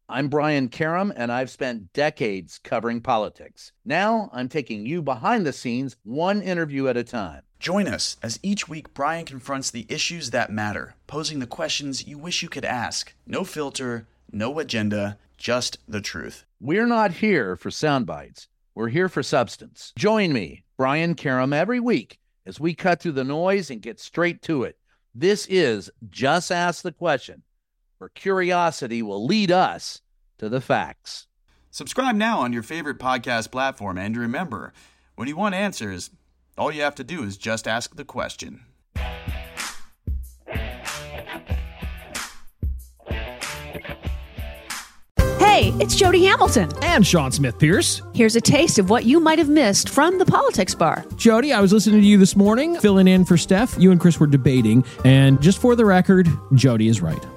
I'm Brian Karam, and I've spent decades covering politics. Now I'm taking you behind the scenes, one interview at a time. Join us as each week Brian confronts the issues that matter, posing the questions you wish you could ask. No filter, no agenda, just the truth. We're not here for sound bites. We're here for substance. Join me, Brian Karam, every week as we cut through the noise and get straight to it. This is Just Ask the Question, where curiosity will lead us to the facts. Subscribe now on your favorite podcast platform, and remember, when you want answers, all you have to do is just ask the question. Hey, it's Jody Hamilton. And Sean Smith Pierce. Here's a taste of what you might have missed from the Politics Bar. Jody, I was listening to you this morning, filling in for Steph. You and Chris were debating, and just for the record, Jody is right.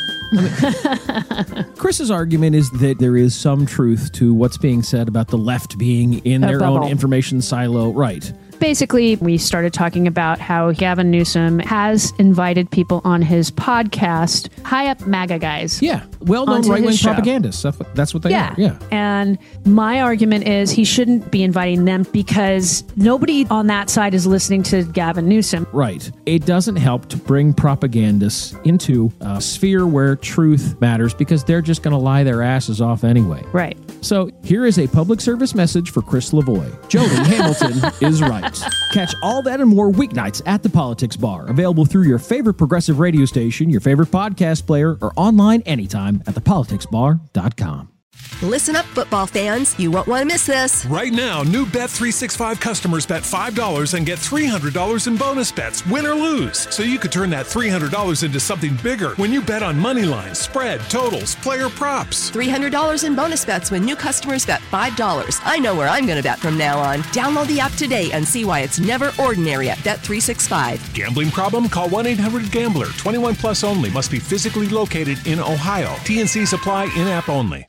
Chris's argument is that there is some truth to what's being said about the left being in their own information silo. Right. Basically, we started talking about how Gavin Newsom has invited people on his podcast, high up MAGA guys. Yeah. Well-known right-wing propagandists. That's what they are. Yeah. And my argument is he shouldn't be inviting them because nobody on that side is listening to Gavin Newsom. Right. It doesn't help to bring propagandists into a sphere where truth matters because they're just going to lie their asses off anyway. Right. So here is a public service message for Chris Lavoie. Jody Hamilton is right. Catch all that and more weeknights at the Politics Bar. Available through your favorite progressive radio station, your favorite podcast player, or online anytime at thepoliticsbar.com. Listen up, football fans. You won't want to miss this. Right now, new Bet365 customers bet $5 and get $300 in bonus bets, win or lose. So you could turn that $300 into something bigger when you bet on money lines, spread, totals, player props. $300 in bonus bets when new customers bet $5. I know where I'm going to bet from now on. Download the app today and see why it's never ordinary at Bet365. Gambling problem? Call 1-800-GAMBLER. 21 plus only. Must be physically located in Ohio. T&C supply in-app only.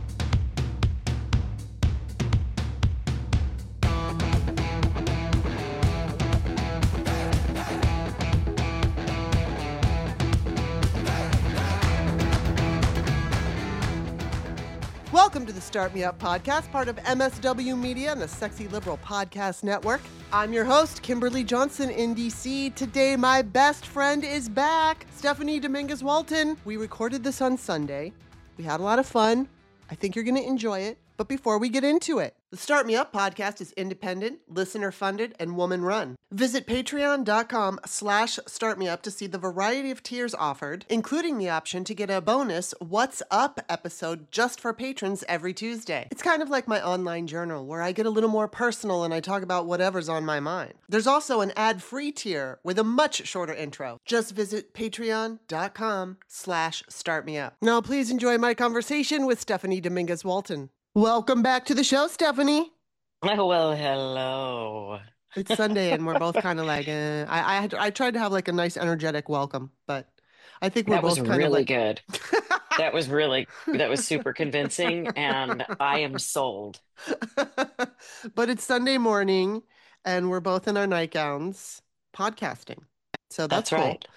Welcome to the Start Me Up podcast, part of MSW Media and the Sexy Liberal Podcast Network. I'm your host, Kimberly Johnson in DC. Today, my best friend is back, Stephanie Dominguez-Walton. We recorded this on Sunday. We had a lot of fun. I think you're going to enjoy it. But before we get into it, the Start Me Up podcast is independent, listener-funded, and woman-run. Visit patreon.com/startmeup to see the variety of tiers offered, including the option to get a bonus What's Up episode just for patrons every Tuesday. It's kind of like my online journal, where I get a little more personal and I talk about whatever's on my mind. There's also an ad-free tier with a much shorter intro. Just visit patreon.com/startmeup. Now, please enjoy my conversation with Stephanie Dominguez-Walton. Welcome back to the show, Stephanie. Well, hello. It's Sunday and we're both kind of like, I tried to have like a nice energetic welcome, but I think we're both kind of really like... good. That was super convincing and I am sold. But it's Sunday morning and we're both in our nightgowns podcasting. So that's cool. Right.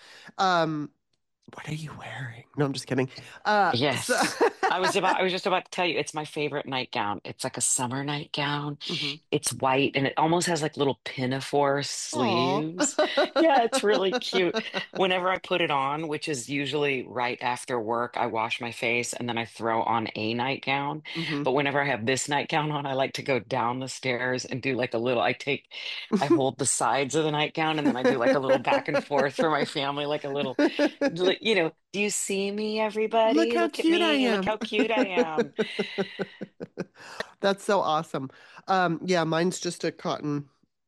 What are you wearing? No, I'm just kidding. Yes. I was just about to tell you, it's my favorite nightgown. It's like a summer nightgown. Mm-hmm. It's white and it almost has like little pinafore sleeves. Yeah, it's really cute. Whenever I put it on, which is usually right after work, I wash my face and then I throw on a nightgown. Mm-hmm. But whenever I have this nightgown on, I like to go down the stairs and do like a little, I hold the sides of the nightgown and then I do like a little back and forth for my family, like a little, do you see me, everybody? Look how cute I am. Look how cute I am. That's so awesome. Yeah, mine's just a cotton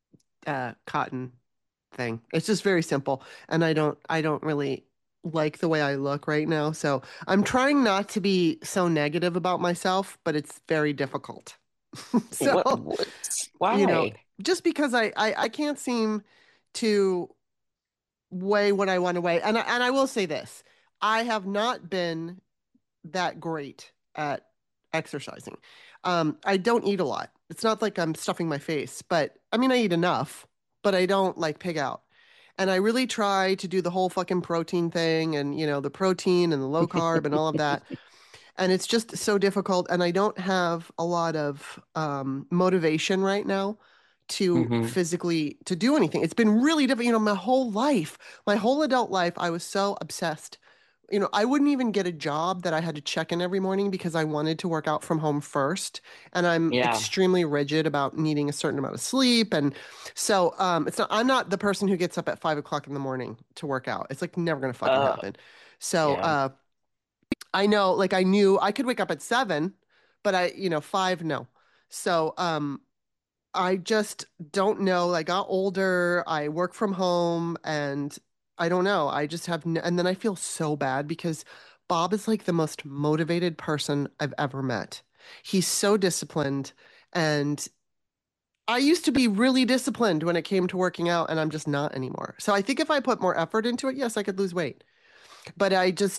thing. It's just very simple. And I don't really like the way I look right now. So I'm trying not to be so negative about myself, but it's very difficult. So, why? Just because I can't seem to weigh what I want to weigh. And I will say this. I have not been that great at exercising. I don't eat a lot. It's not like I'm stuffing my face, but I mean, I eat enough, but I don't like pig out. And I really try to do the whole fucking protein thing and, the protein and the low carb and all of that. And it's just so difficult. And I don't have a lot of motivation right now to Hmm. physically to do anything. It's been really difficult. My whole life, my whole adult life, I was so obsessed. I wouldn't even get a job that I had to check in every morning because I wanted to work out from home first. And I'm Yeah. extremely rigid about needing a certain amount of sleep. And so I'm not the person who gets up at 5 o'clock in the morning to work out. It's like never gonna fucking Uh, happen. So yeah. I know, like I knew I could wake up at 7, but 5, no. So I just don't know. I got older, I work from home, and I don't know. I just have, n and then I feel so bad because Bob is like the most motivated person I've ever met. He's so disciplined, and I used to be really disciplined when it came to working out, and I'm just not anymore. So I think if I put more effort into it, yes, I could lose weight. But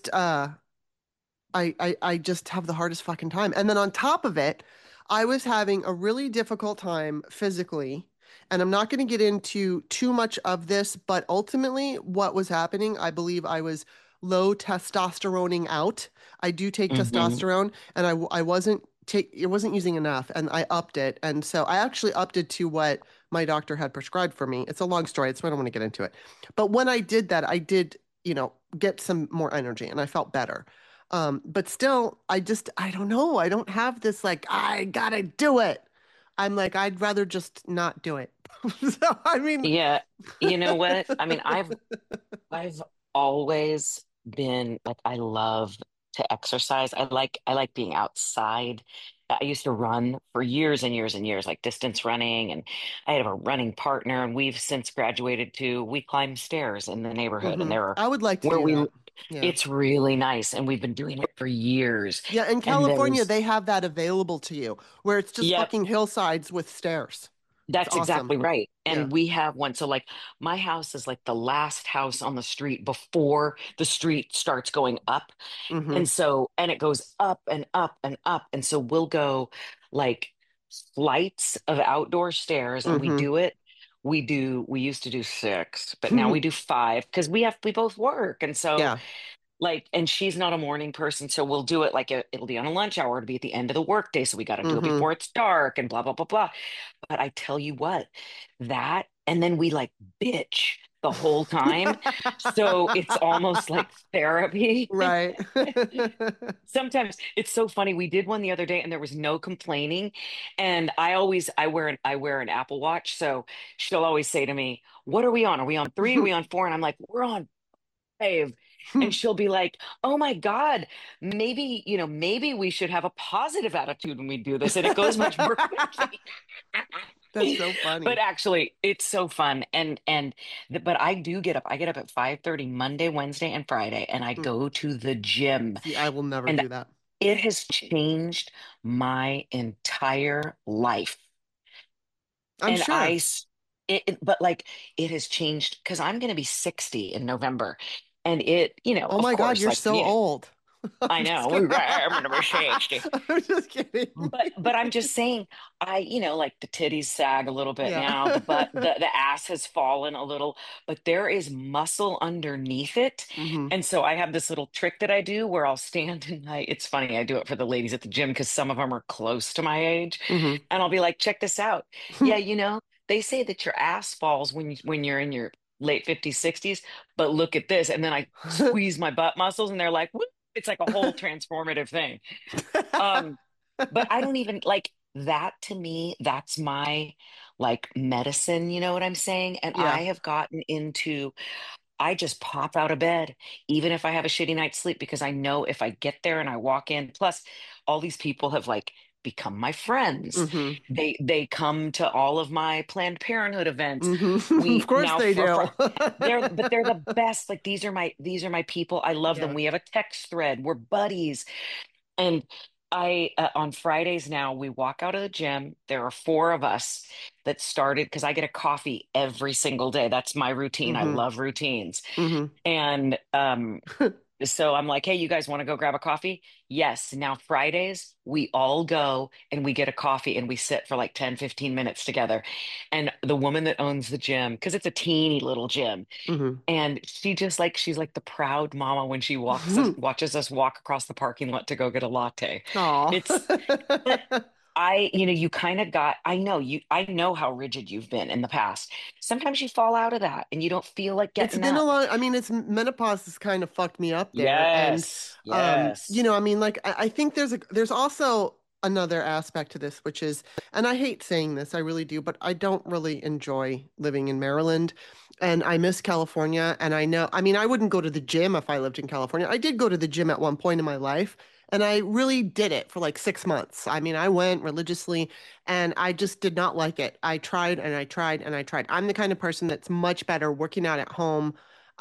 I just have the hardest fucking time. And then on top of it, I was having a really difficult time physically. And I'm not going to get into too much of this, but ultimately, what was happening, I believe I was low testosteroning out. I do take Hmm. testosterone, and I wasn't it wasn't using enough, and I upped it. And so I actually upped it to what my doctor had prescribed for me. It's a long story, so I don't want to get into it. But when I did that, I did, get some more energy, and I felt better. But still, I don't know. I don't have this like, I gotta do it. I'm like, I'd rather just not do it. So, I mean, Yeah. You know what? I mean, I've always been like I love to exercise. I like being outside. I used to run for years and years and years, like distance running, and I have a running partner, and we've since graduated to we climb stairs in the neighborhood, and there are I would like to where do we that. Yeah. it's really nice, and we've been doing it for years. Yeah, in And California, there's they have that available to you where it's just Yep. fucking hillsides with stairs. It's That's awesome. exactly right. Yeah. And we have one. So, like, my house is like the last house on the street before the street starts going up. Mm-hmm. And so, and it goes up and up and up. And so, we'll go like flights of outdoor stairs and we Mm-hmm. do it. We used to do 6, but now we do 5 because we both work. And so, Yeah. like, and she's not a morning person, so we'll do it like it'll be on a lunch hour, it'll be at the end of the workday, so we got to do it Mm-hmm. before it's dark and blah blah blah blah. But I tell you what, that and then we like bitch the whole time, so it's almost like therapy. Right. Sometimes it's so funny. We did one the other day, and there was no complaining. And I wear an Apple Watch, so she'll always say to me, "What are we on? Are we on 3? Are we on 4?" And I'm like, "We're on 5." And she'll be like, "Oh my God, maybe we should have a positive attitude when we do this." And it goes much more quickly. That's so But funny. actually, it's so fun. But I do get up. I get up at 5:30 Monday, Wednesday, and Friday, and I Mm. go to the gym. See, I will never And do that. it has changed my entire life. I'm And sure. but like it has changed because I'm going to be 60 in November. And Oh of my God, course, you're like, so old. I I'm just know, kidding. I'm going to be 60. I'm just kidding. But I'm just saying, like the titties sag a little bit Yeah. now, the butt, the ass has fallen a little, but there is muscle underneath it. Hmm. And so I have this little trick that I do where I'll stand and it's funny, I do it for the ladies at the gym because some of them are close to my age. Hmm. And I'll be like, check this out. Yeah, they say that your ass falls when you're in your late 50s, 60s, but look at this. And then I squeeze my butt muscles and they're like, "Woo." It's like a whole transformative thing. Um, but I don't even like that to me, that's my like medicine, you know what I'm saying? And Yeah. I have gotten into, I just pop out of bed, even if I have a shitty night's sleep, because I know if I get there and I walk in, plus all these people have like become my friends. Hmm. They come to all of my Planned Parenthood events. Hmm. Of We course now they do. they're the best. Like these are my people. I love them. Yeah. We have a text thread. We're buddies. And on Fridays now, we walk out of the gym. There are 4 of us that started because I get a coffee every single day. That's my routine. I Hmm. love routines. Hmm. And So I'm like, hey, you guys want to go grab a coffee? Yes. Now Fridays, we all go and we get a coffee and we sit for like 10, 15 minutes together. And the woman that owns the gym, because it's a teeny little gym, Hmm. and she's like the proud mama when she watches us walk across the parking lot to go get a latte. It's, but Aw. you kind of I know how rigid you've been in the past. Sometimes you fall out of that and you don't feel like It's getting been a up. long, I mean, it's menopause has kind of fucked me up there. And, Yes, yes. I mean, like, I think there's also another aspect to this, which is, and I hate saying this, I really do, but I don't really enjoy living in Maryland. And I miss California. And I know, I mean, I wouldn't go to the gym if I lived in California. I did go to the gym at one point in my life, and I really did it for like 6 months. I mean, I went religiously and I just did not like it. I tried and I tried and I tried. I'm the kind of person that's much better working out at home.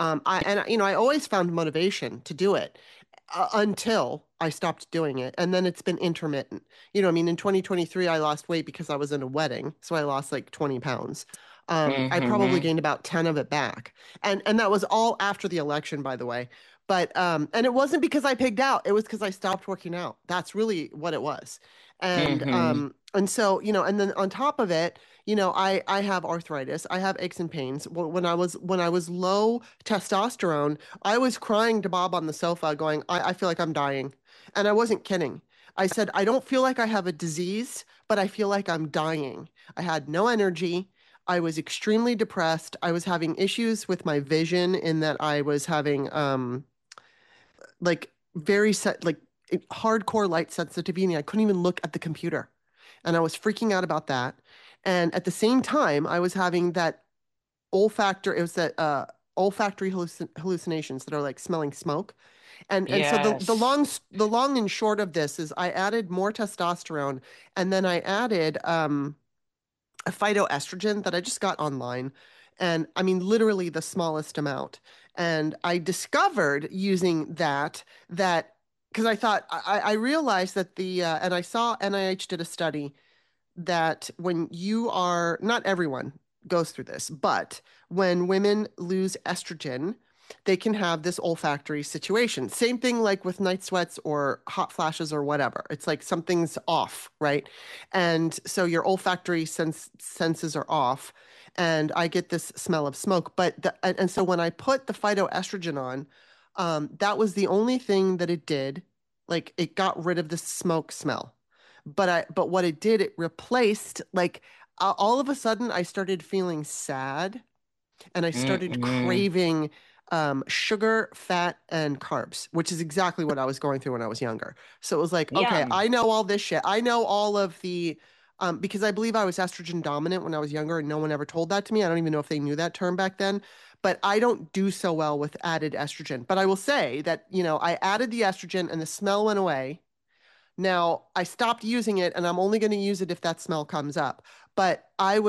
I always found motivation to do it until I stopped doing it. And then it's been intermittent. I mean, in 2023, I lost weight because I was in a wedding. So I lost like 20 pounds. I probably Hmm. gained about 10 of it back. And that was all after the election, by the way. But and it wasn't because I pigged out. It was because I stopped working out. That's really what it was. Hmm. And so, and then on top of it, I have arthritis. I have aches and pains. When I was low testosterone, I was crying to Bob on the sofa, going, I feel like I'm dying. And I wasn't kidding. I said, I don't feel like I have a disease, but I feel like I'm dying. I had no energy. I was extremely depressed. I was having issues with my vision in that I was having like very set like hardcore light sensitivity. I couldn't even look at the computer. And I was freaking out about that. And at the same time, I was having that olfactory, it was that olfactory hallucinations that are like smelling smoke. And so Yes. the long and short of this is I added more testosterone, and then I added a phytoestrogen that I just got online. And I mean, literally the smallest amount. And I discovered using that because I thought I realized that and I saw NIH did a study that when you are, not everyone goes through this, but when women lose estrogen, they can have this olfactory situation. Same thing like with night sweats or hot flashes or whatever. It's like something's off, right? And so your olfactory senses are off, and I get this smell of smoke. And so when I put the phytoestrogen on, that was the only thing that it did. Like it got rid of the smoke smell. But what it did, it replaced like all of a sudden I started feeling sad, and I started Mm-mm. craving sugar, fat, and carbs, which is exactly what I was going through when I was younger. So it was like, okay, Yum. I know all this shit. I know all of the because I believe I was estrogen dominant when I was younger, and no one ever told that to me. I don't even know if they knew that term back then. But I don't do so well with added estrogen. But I will say that, I added the estrogen and the smell went away. Now, I stopped using it, and I'm only going to use it if that smell comes up. But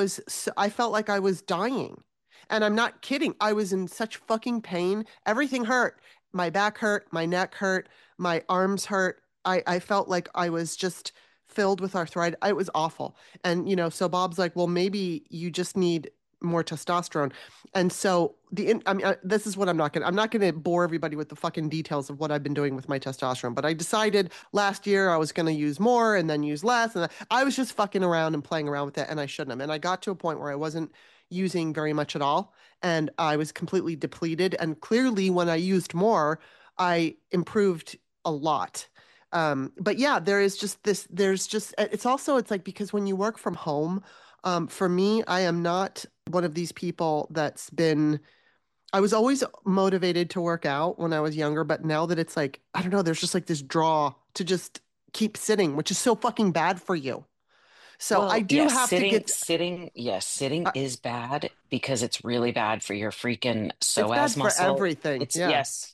I felt like I was dying. And I'm not kidding. I was in such fucking pain. Everything hurt. My back hurt, my neck hurt, my arms hurt. I felt like I was just filled with arthritis. It was awful. And, so Bob's like, well, maybe you just need more testosterone. And so I mean, this is what I'm not gonna bore everybody with the fucking details of what I've been doing with my testosterone. But I decided last year I was gonna use more and then use less, and I was just fucking around and playing around with it, and I shouldn't have. And I got to a point where I wasn't using very much at all, and I was completely depleted. And clearly, when I used more, I improved a lot. But yeah, there is just this. There's just it's like because when you work from home, for me, I am not one of these people that's been. I was always motivated to work out when I was younger, but now that it's like, I don't know, there's just like this draw to just keep sitting, which is so fucking bad for you. So I Well, do yes, have to get, sitting uh, is bad because it's really bad for your freaking it's bad psoas for muscle. everything. It's Yeah. yes,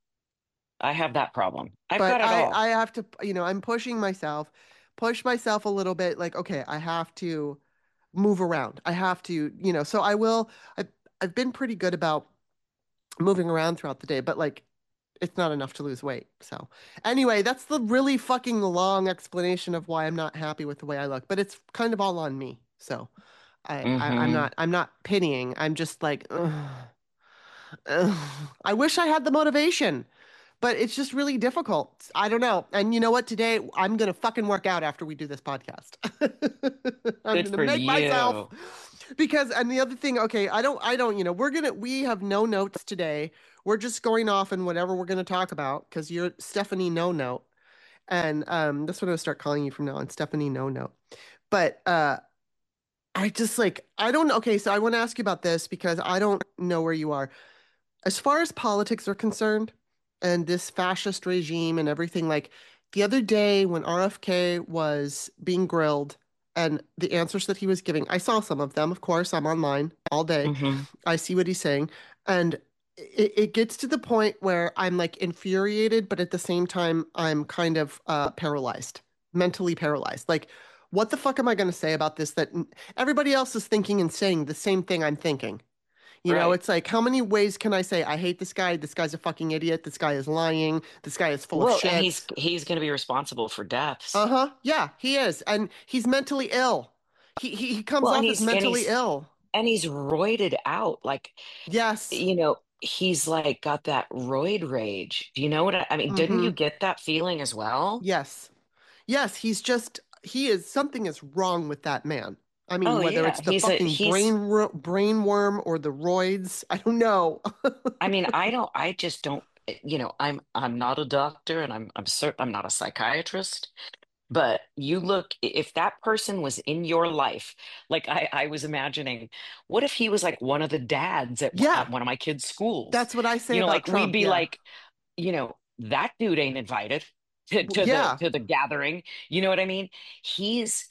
I have that problem. I've But got it all. I have to, I'm push myself a little bit like, okay, I have to move around. I have to, so I've been pretty good about moving around throughout the day, but like it's not enough to lose weight. So anyway, that's the really fucking long explanation of why I'm not happy with the way I look, but it's kind of all on me. So Hmm. I'm not pitying. I'm just like, ugh, ugh. I wish I had the motivation, but it's just really difficult. I don't know. And you know what? Today I'm gonna fucking work out after we do this podcast. I'm Good gonna for make myself you. because and the other thing, okay, I don't, we have no notes today. We're just going off and whatever we're gonna talk about because you're Stephanie No Note. And that's what I'm gonna start calling you from now on, Stephanie No Note. But I just like I don't okay, so I want to ask you about this because I don't know where you are. As far as politics are concerned and this fascist regime and everything, like the other day when RFK was being grilled and the answers that he was giving, I saw some of them, of course, I'm online all day. Hmm. I see what he's saying. And it gets to the point where I'm like infuriated, but at the same time, I'm kind of paralyzed, mentally paralyzed. Like, what the fuck am I going to say about this that everybody else is thinking and saying the same thing I'm thinking? Right. It's like, how many ways can I say, I hate this guy? This guy's a fucking idiot. This guy is lying. This guy is full of Well, and shit. he's going to be responsible for deaths. Uh-huh. Yeah, he is. And he's mentally ill. He comes Well, and off as he's and mentally he's ill. and he's roided out. Like, Yes. he's like got that roid rage. Do you know what I mean? Didn't you Mm-hmm. get that feeling as well? Yes. Yes, he is, something is wrong with that man. I mean, Oh whether yeah, it's the fucking brain worm or the roids, I don't know. I mean, I just don't, I'm not a doctor and I'm certain I'm not a psychiatrist, but you look, if that person was in your life, like I was imagining, what if he was like one of the dads Yeah, at one of my kids' schools? that's what I say about Like we'd Trump. be Yeah. like, that dude ain't invited to the Yeah. to the gathering. You know what I mean? He's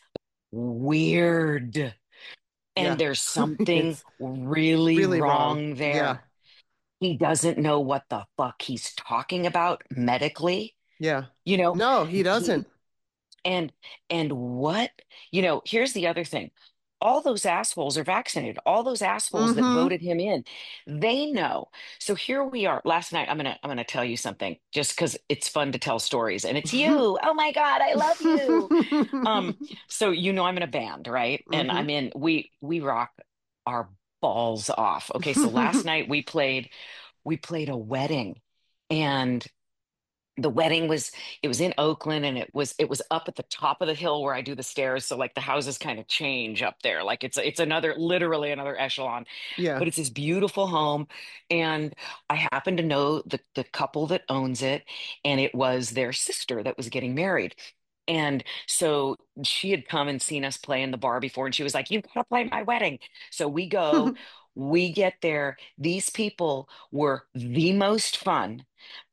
weird. And Yeah. there's something It's really really wrong. wrong Yeah. there. He doesn't know what the fuck he's talking about medically. Yeah. You know, No, he he doesn't. and what, here's the other thing. All those assholes are vaccinated. All those assholes that Mm-hmm. voted him in, they know. So here we are. Last night, I'm gonna tell you something just because it's fun to tell stories, and it's you. Oh my God, I love you. Um, so I'm in a band, right? And Mm-hmm. we rock our balls off. Okay, so last night we played a wedding, and the wedding was it was in Oakland, and it was up at the top of the hill where I do the stairs, so like the houses kind of change up there, like it's another, literally another echelon, Yeah. but it's this beautiful home. And I happen to know the couple that owns it, and it was their sister that was getting married. And so she had come and seen us play in the bar before, and she was like, "You gotta play my wedding." So we go, we get there. These people were the most fun.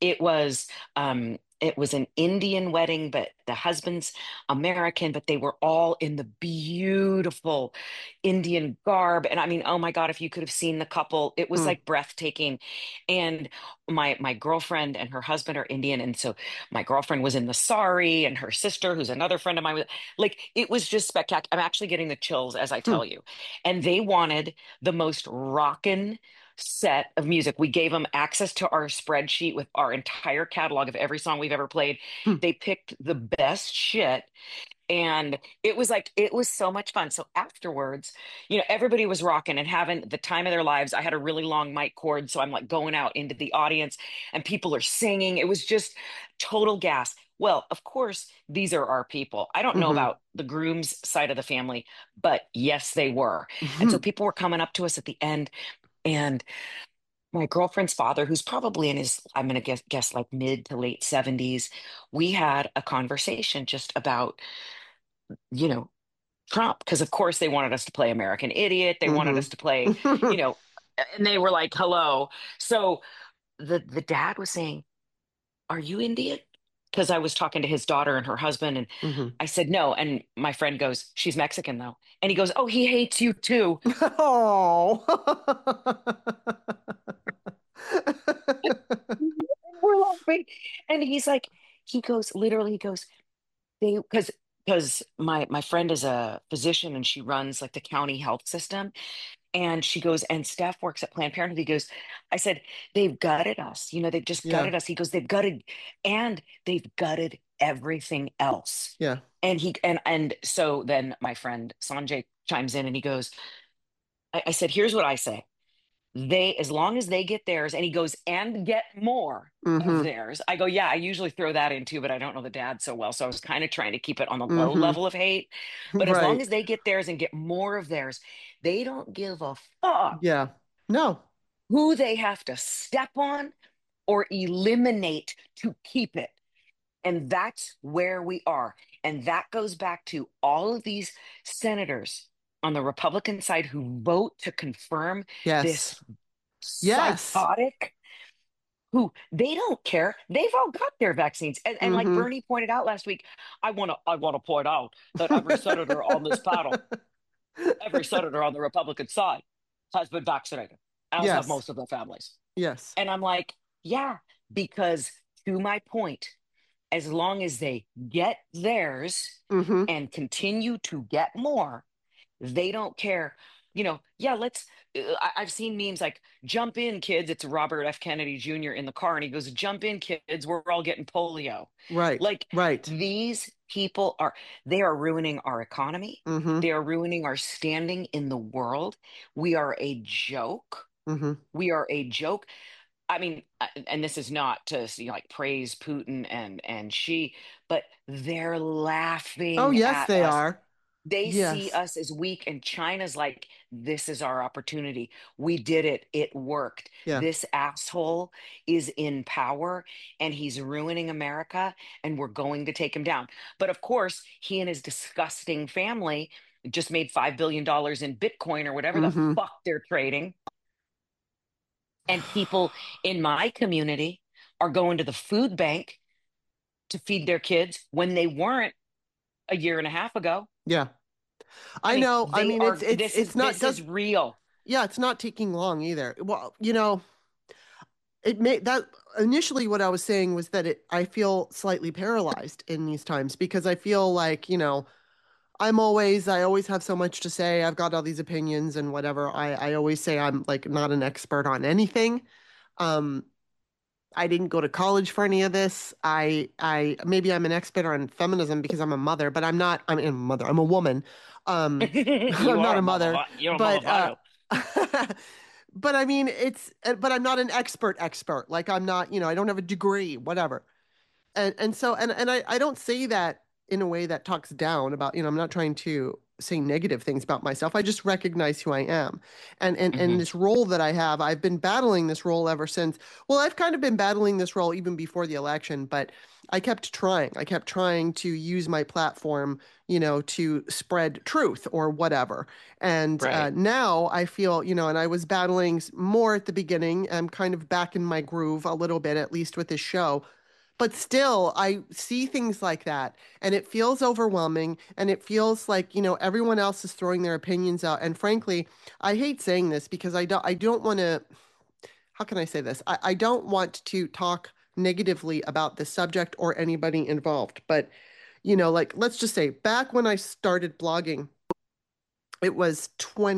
It was an Indian wedding, but the husband's American, but they were all in the beautiful Indian garb. And I mean, oh my God, if you could have seen the couple, it was like breathtaking. And my girlfriend and her husband are Indian. And so my girlfriend was in the sari, and her sister, who's another friend of mine, like it was just spectacular. I'm actually getting the chills as I tell you. And they wanted the most rockin' set of music. We gave them access to our spreadsheet with our entire catalog of every song we've ever played. They picked the best shit. And it was so much fun. So afterwards, everybody was rocking and having the time of their lives. I had a really long mic cord, so I'm like going out into the audience, and people are singing. It was just total gas. Well, of course, these are our people. I don't know Mm-hmm. about the groom's side of the family, but yes, they were. And so people were coming up to us at the end, and my girlfriend's father, who's probably in his, I'm going to guess like mid to late 70s, we had a conversation just about, you know, Trump, because of course they wanted us to play American Idiot. They wanted us to play, you Mm-hmm. know, and they were like, hello. So the dad was saying, "Are you Indian?" Because I was talking to his daughter and her husband, and Mm-hmm. I said no. And my friend goes, "She's Mexican though." And he goes, "Oh, he hates you too." Oh. And we're laughing. And literally, he goes, they because my friend is a physician, and she runs like the county health system. And she goes, and Steph works at Planned Parenthood. He goes, I said, "They've gutted us. They've just Yeah. gutted us." He goes, they've gutted everything else. Yeah. And so then my friend Sanjay chimes in, and he goes, I said, "Here's what I say. as long as they get theirs, and he goes, and get more of theirs. I go, yeah, I usually throw that in too, but I don't know the dad so well. So I was kind of trying to keep it on the low level of hate. But as long Right. as they get theirs and get more of theirs, they don't give a fuck Yeah. No. who they have to step on or eliminate to keep it. And that's where we are. And that goes back to all of these senators on the Republican side who vote to confirm Yes. this Yes. psychotic, who they don't care. They've all got their vaccines. And like Bernie pointed out last week, I want to point out that every senator on this panel, every senator on the Republican side has been vaccinated, as have Yes. most of their families. Yes. And I'm like, yeah, because to my point, as long as they get theirs and continue to get more, they don't care. Yeah, I've seen memes like, jump in, kids. It's Robert F. Kennedy Jr. in the car, and he goes, jump in, kids. We're all getting polio. Right. Like, right. These people they are ruining our economy. They are ruining our standing in the world. We are a joke. We are a joke. I mean, and this is not to like praise Putin and Xi, but they're laughing. Oh, yes, at they us. are. They Yes. see us as weak, and China's like, this is our opportunity. We did it. It worked. Yeah. This asshole is in power, and he's ruining America, and we're going to take him down. But of course, he and his disgusting family just made $5 billion in Bitcoin or whatever the fuck they're trading. And people in my community are going to the food bank to feed their kids when they weren't a year and a half ago. Yeah. I know. I mean, this is real. Yeah, it's not taking long either. Well, it may that initially what I was saying was that I feel slightly paralyzed in these times because I feel like, I always have so much to say. I've got all these opinions and whatever. I always say I'm like not an expert on anything. I didn't go to college for any of this. I maybe I'm an expert on feminism because I'm a mother, but I'm not. I'm a mother. I'm a woman. I'm not a mother. You're a but but I mean, but I'm not an expert. Like I'm not. I don't have a degree. Whatever. And so I don't say that in a way that talks down about, I'm not trying to say negative things about myself. I just recognize who I am. And this role that I have, I've been battling this role ever since. Well, I've kind of been battling this role even before the election, but I kept trying. I kept trying to use my platform, to spread truth or whatever. And now I feel, and I was battling more at the beginning. I'm kind of back in my groove a little bit, at least with this show. But still, I see things like that, and it feels overwhelming, and it feels like, everyone else is throwing their opinions out. And frankly, I hate saying this because I don't want to, how can I say this? I don't want to talk negatively about the subject or anybody involved. But, like, let's just say back when I started blogging, it was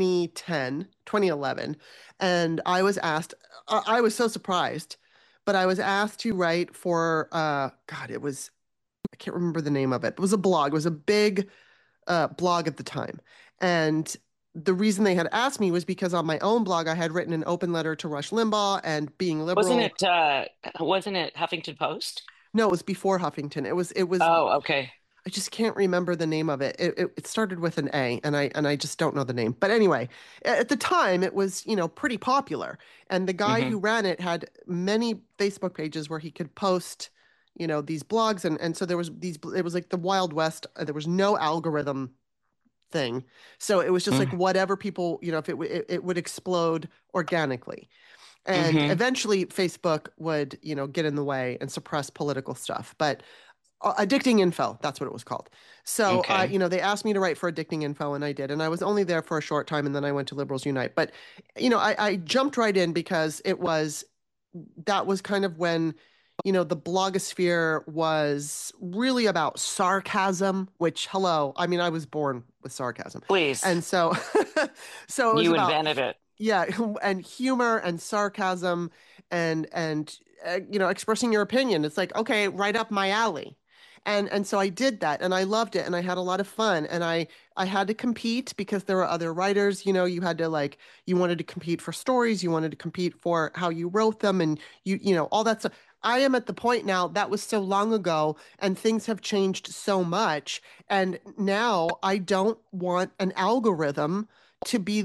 2011, and I was asked, I was so surprised. But I was asked to write for, I can't remember the name of it. It was a blog. It was a big blog at the time. And the reason they had asked me was because on my own blog, I had written an open letter to Rush Limbaugh and being liberal. Wasn't it Huffington Post? No, it was before Huffington. It was. Oh, okay. I just can't remember the name of it. It started with an A, and I just don't know the name. But anyway, at the time, it was, pretty popular. And the guy who ran it had many Facebook pages where he could post, these blogs. And so there was it was like the Wild West. There was no algorithm thing. So it was just like whatever people, if it would explode organically. And eventually Facebook would, get in the way and suppress political stuff. But Addicting Info, that's what it was called. So, they asked me to write for Addicting Info, and I did. And I was only there for a short time, and then I went to Liberals Unite. But, I jumped right in because that was kind of when, the blogosphere was really about sarcasm, which, hello, I mean, I was born with sarcasm. Please. And so, so it was invented it. Yeah, and humor and sarcasm and expressing your opinion. It's like, okay, right up my alley. And so I did that and I loved it and I had a lot of fun and I had to compete because there were other writers, you had to like you wanted to compete for stories, you wanted to compete for how you wrote them and all that stuff. I am at the point now that was so long ago and things have changed so much and now I don't want an algorithm to be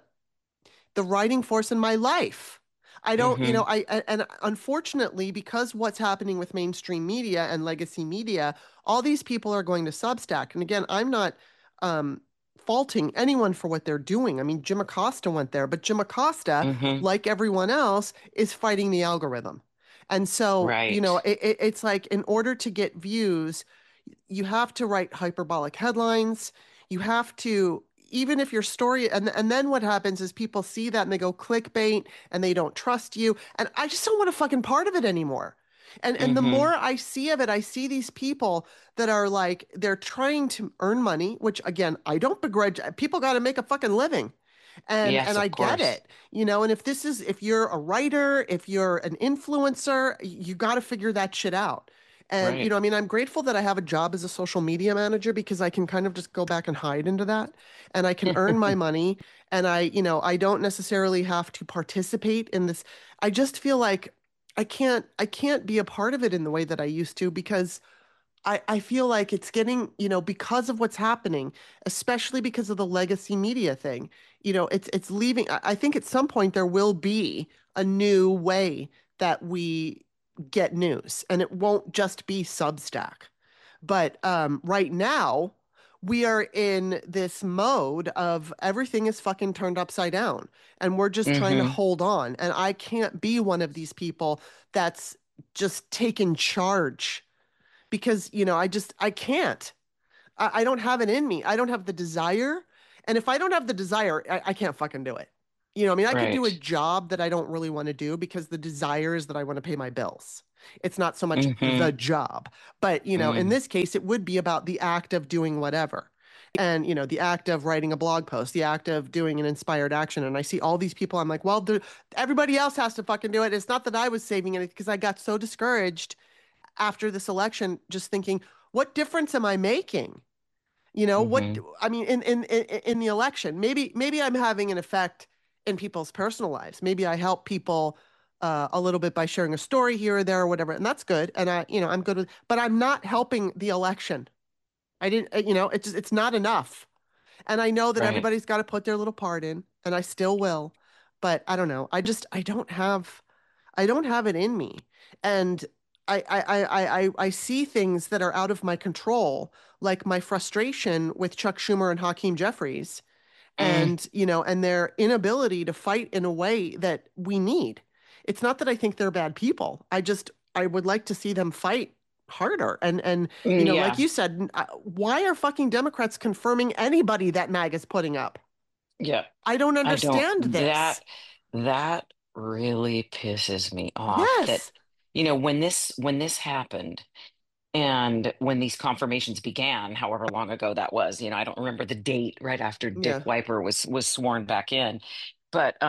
the writing force in my life. I don't, Mm-hmm. and unfortunately, because what's happening with mainstream media and legacy media, all these people are going to Substack. And again, I'm not um, faulting anyone for what they're doing. I mean, Jim Acosta went there, but Jim Acosta, Mm-hmm. like everyone else, is fighting the algorithm. And so, Right. it's like in order to get views, you have to write hyperbolic headlines. You have to, even if your story, and then what happens is people see that and they go clickbait and they don't trust you. And I just don't want a fucking part of it anymore. And the Mm-hmm. more I see of it, I see these people that are like they're trying to earn money, which again, I don't begrudge. People got to make a fucking living. And Yes, I of get course. it, and if you're a writer, if you're an influencer, you got to figure that shit out. And, Right. I mean, I'm grateful that I have a job as a social media manager because I can kind of just go back and hide into that and I can earn my money and I don't necessarily have to participate in this. I just feel like I can't be a part of it in the way that I used to because I feel like it's getting, because of what's happening, especially because of the legacy media thing, it's leaving. I think at some point there will be a new way that we get news, and it won't just be Substack. But right now, we are in this mode of everything is fucking turned upside down, and we're just trying to Mm-hmm. hold on. And I can't be one of these people that's just taking charge because I can't. I don't have it in me. I don't have the desire. And if I don't have the desire, I can't fucking do it. I mean, I could do a Right. job that I don't really want to do because the desire is that I want to pay my bills. It's not so much the Mm-hmm. job. But, in Mm. this case, it would be about the act of doing whatever. And, the act of writing a blog post, the act of doing an inspired action. And I see all these people. I'm like, well, everybody else has to fucking do it. It's not that I was saving it because I got so discouraged after this election, just thinking, what difference am I making? What Mm-hmm. I mean in the election, maybe I'm having an effect in people's personal lives. Maybe I help people a little bit by sharing a story here or there or whatever, and that's good. And I'm good with, but I'm not helping the election. I didn't, it's not enough. And I know that Right. everybody's got to put their little part in, and I still will. But I don't know. I don't have it in me. And I see things that are out of my control, like my frustration with Chuck Schumer and Hakeem Jeffries Mm. and their inability to fight in a way that we need. It's not that I think they're bad people. I would like to see them fight harder. And like Yeah. you said, why are fucking Democrats confirming anybody that MAG is putting up? Yeah. I don't I don't understand this. that really pisses me off that Yes. when this happened and when these confirmations began, however long ago that was, I don't remember the date right after Dick Yeah. Wiper was sworn back in. But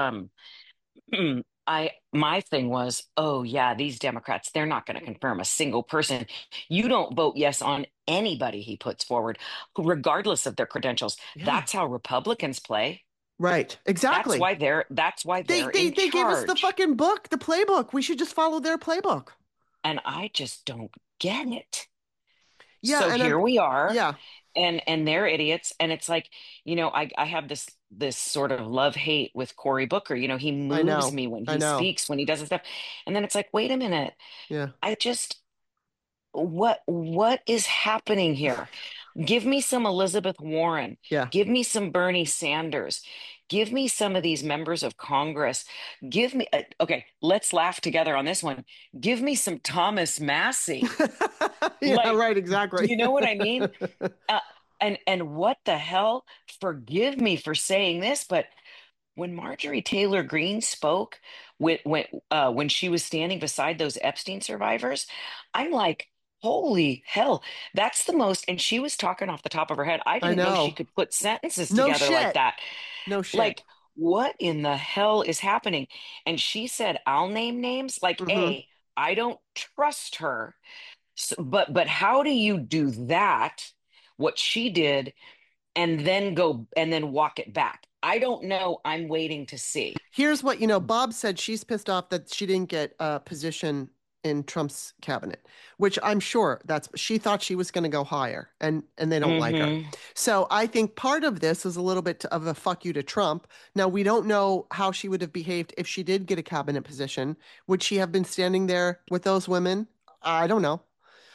my thing was, oh yeah, these Democrats, they're not going to confirm a single person. You don't vote yes on anybody he puts forward, regardless of their credentials. Yeah. That's how Republicans play. Right. That's Exactly. why they're They in they gave us the charge. fucking book, the playbook. We should just follow their playbook. And I just don't get it. Yeah, So and I'm here we are, yeah, and they're idiots. And it's like, I have this sort of love-hate with Cory Booker. He I moves know. me when I he know. speaks, when he does his stuff. And then it's like, wait a minute. Yeah. I just what is happening here? Give me some Elizabeth Warren. Yeah. Give me some Bernie Sanders. Give me some of these members of Congress. Give me, okay, let's laugh together on this one. Give me some Thomas Massey. Yeah, Like, right, do exactly. you know what I mean? Uh, and what the hell? Forgive me for saying this, but when Marjorie Taylor Greene spoke when she was standing beside those Epstein survivors, I'm like, holy hell, that's the most. And she was talking off the top of her head. I I didn't know she know. could put sentences No together like shit. that. No shit. Like, what in the hell is happening? And she said, I'll name names. Like, Hmm. A, I don't trust her. But how do you do that, what she did, and then walk it back? I don't know. I'm waiting to see. Here's what, Bob said she's pissed off that she didn't get a position in Trump's cabinet, which I'm sure she thought she was going to go higher, and they don't like her. So I think part of this is a little bit of a fuck you to Trump. Now, we don't know how she would have behaved if she did get a cabinet position. Would she have been standing there with those women? I don't know.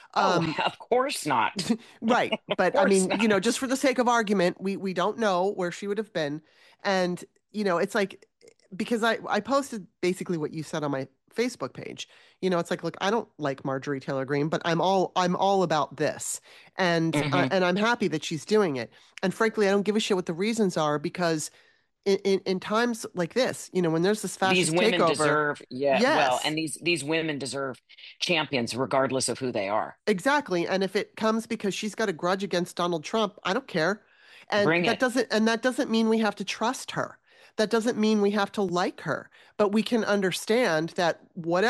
Of course not. Right. But I mean, not. Just for the sake of argument, we don't know where she would have been. And, it's like, because I posted basically what you said on my Facebook page. It's like, look, I don't like Marjorie Taylor Greene, but I'm all about this. And and I'm happy that she's doing it. And frankly, I don't give a shit what the reasons are, because in times like this, when there's this fascist these women takeover, deserve, yes. well, and these women deserve champions regardless of who they are. Exactly. And if it comes because she's got a grudge against Donald Trump, I don't care. And that doesn't mean we have to trust her. That doesn't mean we have to like her, but we can understand that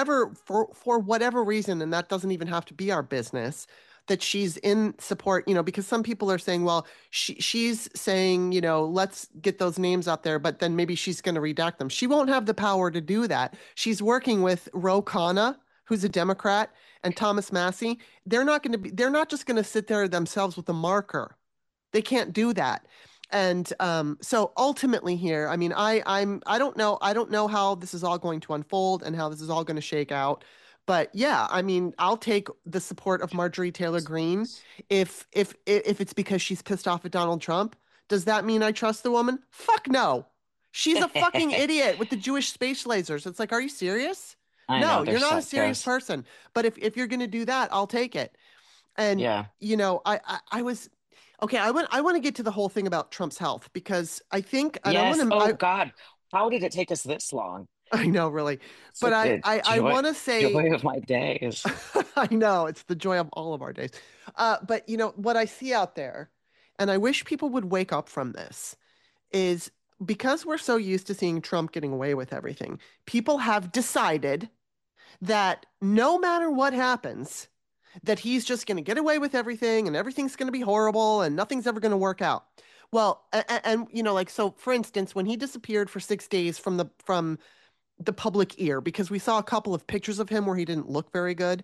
for whatever reason, and that doesn't even have to be our business, that she's in support, because some people are saying, well, she's saying, let's get those names out there, but then maybe she's going to redact them. She won't have the power to do that. She's working with Ro Khanna, who's a Democrat, and Thomas Massie. They're not just going to sit there themselves with a marker. They can't do that. And so ultimately here, I mean, I don't know how this is all going to unfold and how this is all going to shake out. But yeah, I mean, I'll take the support of Marjorie Taylor Greene if it's because she's pissed off at Donald Trump. Does that mean I trust the woman? Fuck no. She's a fucking idiot with the Jewish space lasers. It's like, are you serious? No, you're not a serious person. But if you're going to do that, I'll take it. And I was okay. I want to get to the whole thing about Trump's health, because I think God, how did it take us this long? I know, really. But I want to say, joy of my days. I know, it's the joy of all of our days. But what I see out there, and I wish people would wake up from this, is because we're so used to seeing Trump getting away with everything, people have decided that no matter what happens, that he's just going to get away with everything and everything's going to be horrible and nothing's ever going to work out. Well, and like, so for instance, when he disappeared for 6 days from the public ear, because we saw a couple of pictures of him where he didn't look very good,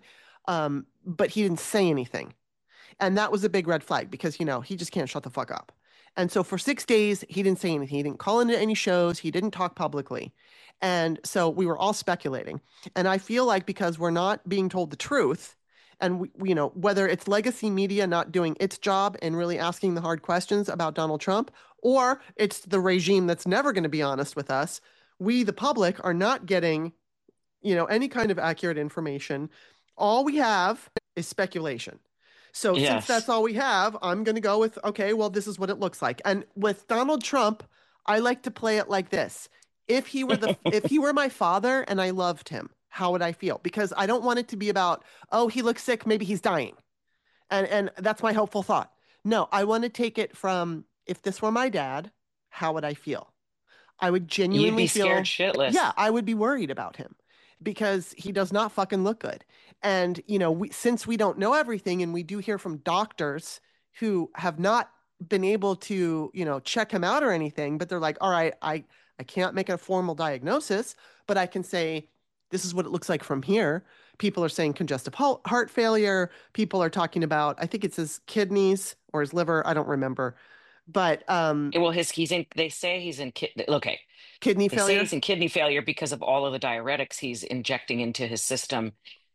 but he didn't say anything. And that was a big red flag, because, he just can't shut the fuck up. And so for 6 days, he didn't say anything. He didn't call into any shows. He didn't talk publicly. And so we were all speculating. And I feel like because we're not being told the truth, and we whether it's legacy media not doing its job and really asking the hard questions about Donald Trump, or it's the regime that's never going to be honest with us, we, the public, are not getting, any kind of accurate information. All we have is speculation. So since that's all we have, I'm going to go with, okay, well, this is what it looks like. And with Donald Trump, I like to play it like this. If he were my father and I loved him, how would I feel? Because I don't want it to be about, oh, he looks sick, maybe he's dying. And that's my hopeful thought. No, I want to take it from, if this were my dad, how would I feel? I would genuinely feel scared shitless. Yeah, I would be worried about him, because he does not fucking look good. And, since we don't know everything, and we do hear from doctors who have not been able to, check him out or anything, but they're like, all right, I can't make a formal diagnosis, but I can say, this is what it looks like from here. People are saying congestive heart failure. People are talking about, I think it's his kidneys or his liver. I don't remember. But well, they say he's in kidney failure. They say he's in kidney failure because of all of the diuretics he's injecting into his system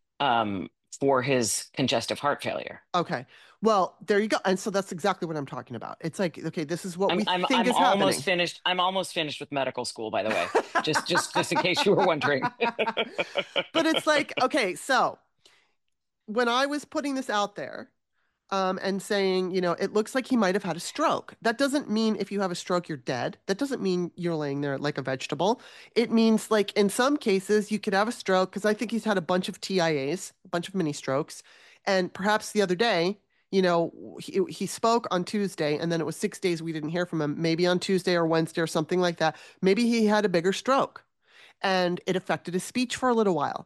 for his congestive heart failure. Okay. Well, there you go. And so that's exactly what I'm talking about. It's like, okay, this is what we think is happening. I'm almost finished with medical school, by the way, just in case you were wondering. But it's like, okay, so when I was putting this out there, and saying, it looks like he might have had a stroke. That doesn't mean if you have a stroke, you're dead. That doesn't mean you're laying there like a vegetable. It means, like, in some cases, you could have a stroke, because I think he's had a bunch of TIAs, a bunch of mini strokes. And perhaps the other day, he spoke on Tuesday, and then it was 6 days we didn't hear from him. Maybe on Tuesday or Wednesday or something like that. Maybe he had a bigger stroke, and it affected his speech for a little while.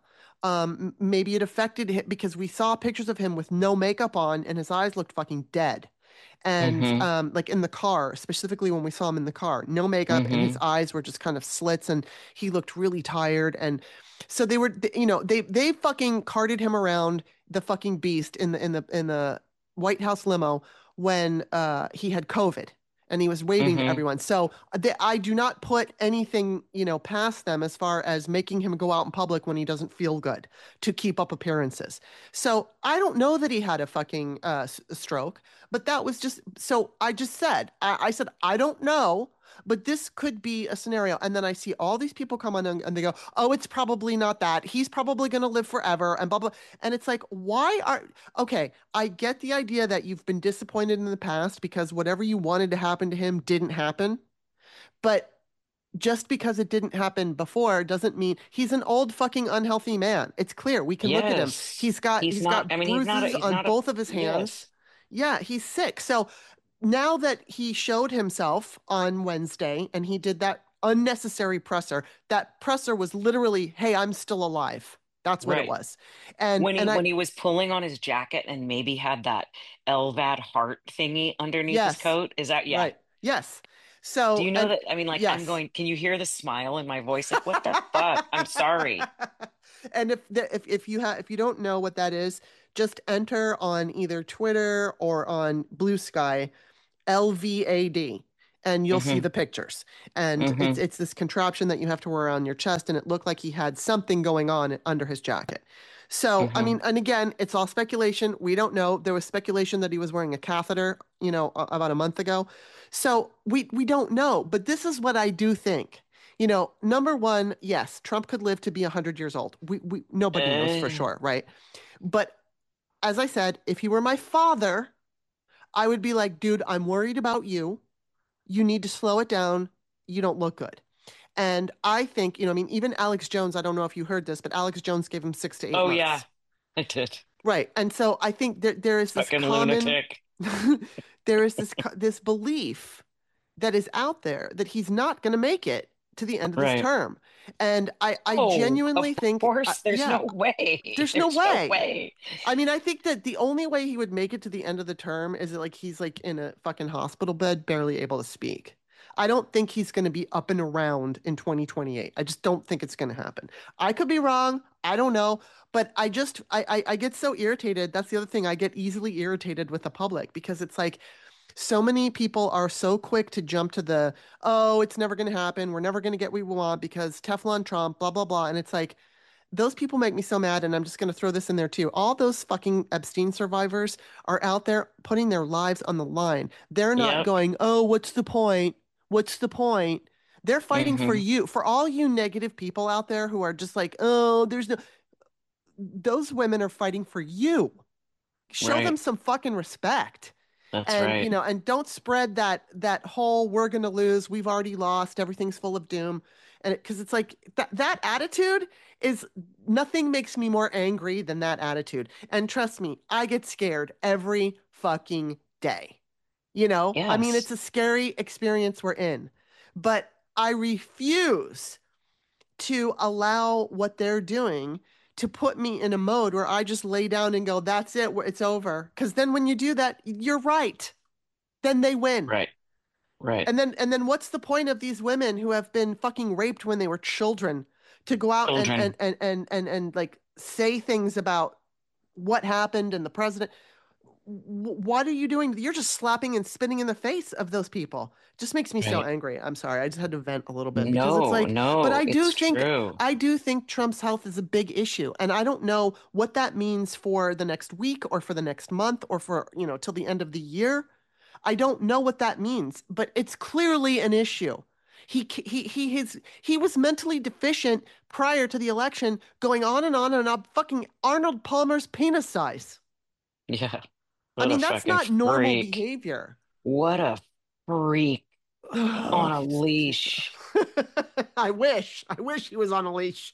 Maybe it affected him because we saw pictures of him with no makeup on and his eyes looked fucking dead. And like in the car, specifically when we saw him in the car, no makeup and his eyes were just kind of slits and he looked really tired. And so they were, they fucking carted him around the fucking beast in the White House limo when he had COVID and he was waving to everyone. So I do not put anything, past them as far as making him go out in public when he doesn't feel good to keep up appearances. So I don't know that he had a fucking stroke, but that was just, so I just said, I said, I don't know, but this could be a scenario. And then I see all these people come on and they go, oh, it's probably not that. He's probably going to live forever and blah, blah. And it's like, okay, I get the idea that you've been disappointed in the past because whatever you wanted to happen to him didn't happen. But just because it didn't happen before doesn't mean he's an old fucking unhealthy man. It's clear. We can look at him. He's got bruises on both of his hands. Yeah, he's sick. So now that he showed himself on Wednesday and he did that unnecessary presser, that presser was literally, hey, I'm still alive. That's what it was. And when he was pulling on his jacket and maybe had that LVAD heart thingy underneath his coat, is that right? Yes. So do you know that? I mean, like, yes. I'm going. Can you hear the smile in my voice? Like, what the fuck? I'm sorry. And if you don't know what that is, just enter on either Twitter or on Blue Sky, LVAD, and you'll see the pictures. And it's this contraption that you have to wear on your chest, and it looked like he had something going on under his jacket. So, I mean, and again, it's all speculation. We don't know. There was speculation that he was wearing a catheter, about a month ago. So we don't know. But this is what I do think. Number one, yes, Trump could live to be 100 years old. Nobody knows for sure, right? But as I said, if he were my father, I would be like, dude, I'm worried about you. You need to slow it down. You don't look good. And I think, even Alex Jones, I don't know if you heard this, but Alex Jones gave him 6 to 8 months. Oh, yeah, I did. Right. And so I think there is this fucking lunatic. There is this belief that is out there that he's not going to make it to the end of this term. And I genuinely think, of course, there's no way. There's no way. I mean, I think that the only way he would make it to the end of the term is that he's in a fucking hospital bed, barely able to speak. I don't think he's going to be up and around in 2028. I just don't think it's going to happen. I could be wrong. I don't know. But I get so irritated. That's the other thing. I get easily irritated with the public because it's like so many people are so quick to jump to it's never going to happen. We're never going to get what we want because Teflon Trump, blah, blah, blah. And it's like, those people make me so mad. And I'm just going to throw this in there too. All those fucking Epstein survivors are out there putting their lives on the line. They're not going, oh, what's the point? What's the point? They're fighting for you, for all you negative people out there who are just like, oh, those women are fighting for you. Show them some fucking respect. That's right. And don't spread that whole we're going to lose, we've already lost, everything's full of doom. And because it's like that attitude is, nothing makes me more angry than that attitude. And trust me, I get scared every fucking day. Yes. I mean, it's a scary experience we're in, but I refuse to allow what they're doing to put me in a mode where I just lay down and go, that's it, it's over. Because then when you do that, you're right. Then they win. Right. And then what's the point of these women who have been fucking raped when they were children to go out and like say things about what happened and the president? What are you doing? You're just slapping and spitting in the face of those people. It just makes me so angry. I'm sorry. I just had to vent a little bit because it's like, but I do think Trump's health is a big issue. And I don't know what that means for the next week or for the next month or for, till the end of the year. I don't know what that means, but it's clearly an issue. He was mentally deficient prior to the election, going on and on and on, fucking Arnold Palmer's penis size. Yeah. I mean, that's not normal behavior. What a freak on a leash. I wish he was on a leash.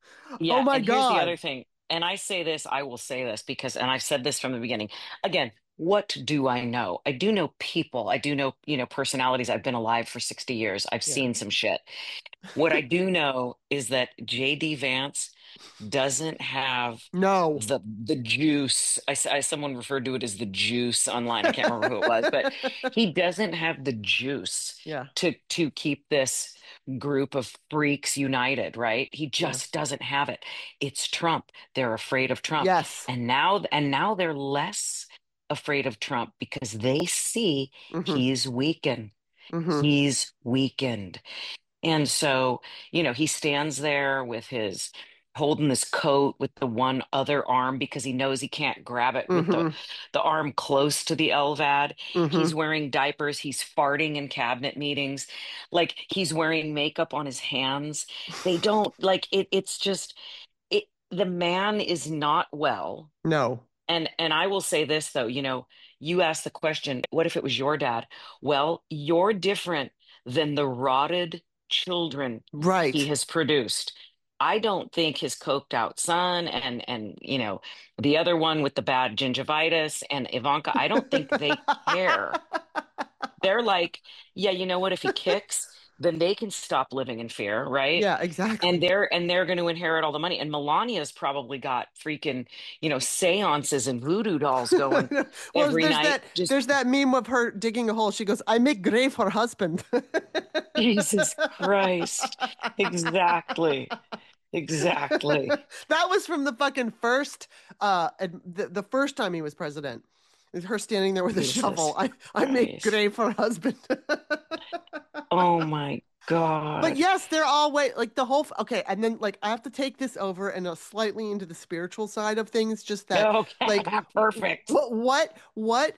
Yeah, oh my God. Here's the other thing. And I will say this because, and I've said this from the beginning. Again, what do I know? I do know people. I do know, personalities. I've been alive for 60 years. I've Yeah. seen some shit. What I do know is that JD Vance doesn't have No. the juice. Someone referred to it as the juice online. I can't remember who it was, but he doesn't have the juice Yeah. to keep this group of freaks united, right? He just doesn't have it. It's Trump. They're afraid of Trump. Yes. And now they're less afraid of Trump because they see Mm-hmm. he's weakened. Mm-hmm. He's weakened. And so, he stands there with his holding this coat with the one other arm because he knows he can't grab it with Mm-hmm. the arm close to the LVAD. Mm-hmm. He's wearing diapers. He's farting in cabinet meetings. Like he's wearing makeup on his hands. They don't like it. It's just the man is not well. No. And I will say this though, you asked the question, what if it was your dad? Well, you're different than the rotted children Right. he has produced. I don't think his coked out son and the other one with the bad gingivitis and Ivanka, I don't think they care. They're like, yeah, you know what? If he kicks, then they can stop living in fear, right? Yeah, exactly. And they're going to inherit all the money. And Melania's probably got freaking, seances and voodoo dolls going Well, every night. there's that meme of her digging a hole. She goes, "I make grave for husband." Jesus Christ. Exactly. Exactly. That was from the fucking first, the first time he was president. Is her standing there with a Jesus shovel. I make Christ. grave for husband. Oh my God. But yes, they're all like the whole. Okay, and then like I have to take this over and slightly into the spiritual side of things. Just that, Okay, like, perfect. what,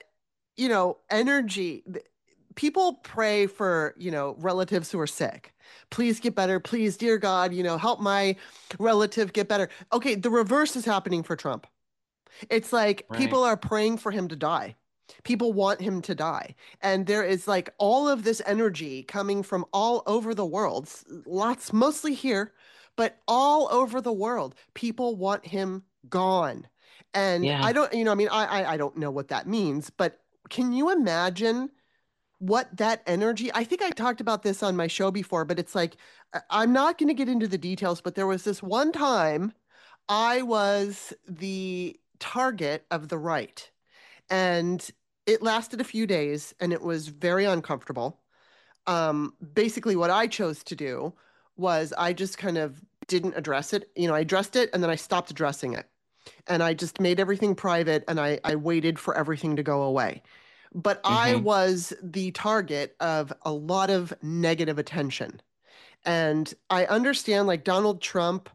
energy. People pray for, relatives who are sick. Please get better. Please, dear God, help my relative get better. Okay, the reverse is happening for Trump. It's like Right. people are praying for him to die. People want him to die. And there is like all of this energy coming from all over the world, lots, mostly here, but all over the world. People want him gone. And Yeah. I don't, I don't know what that means, but can you imagine what that energy? I think I talked about this on my show before, but it's like, I'm not going to get into the details, but there was this one time I was the target of the right. And it lasted a few days and it was very uncomfortable. Basically, what I chose to do was I just kind of didn't address it. I addressed it and then I stopped addressing it. And I just made everything private and I waited for everything to go away. But I was the target of a lot of negative attention. And I understand like Donald Trump,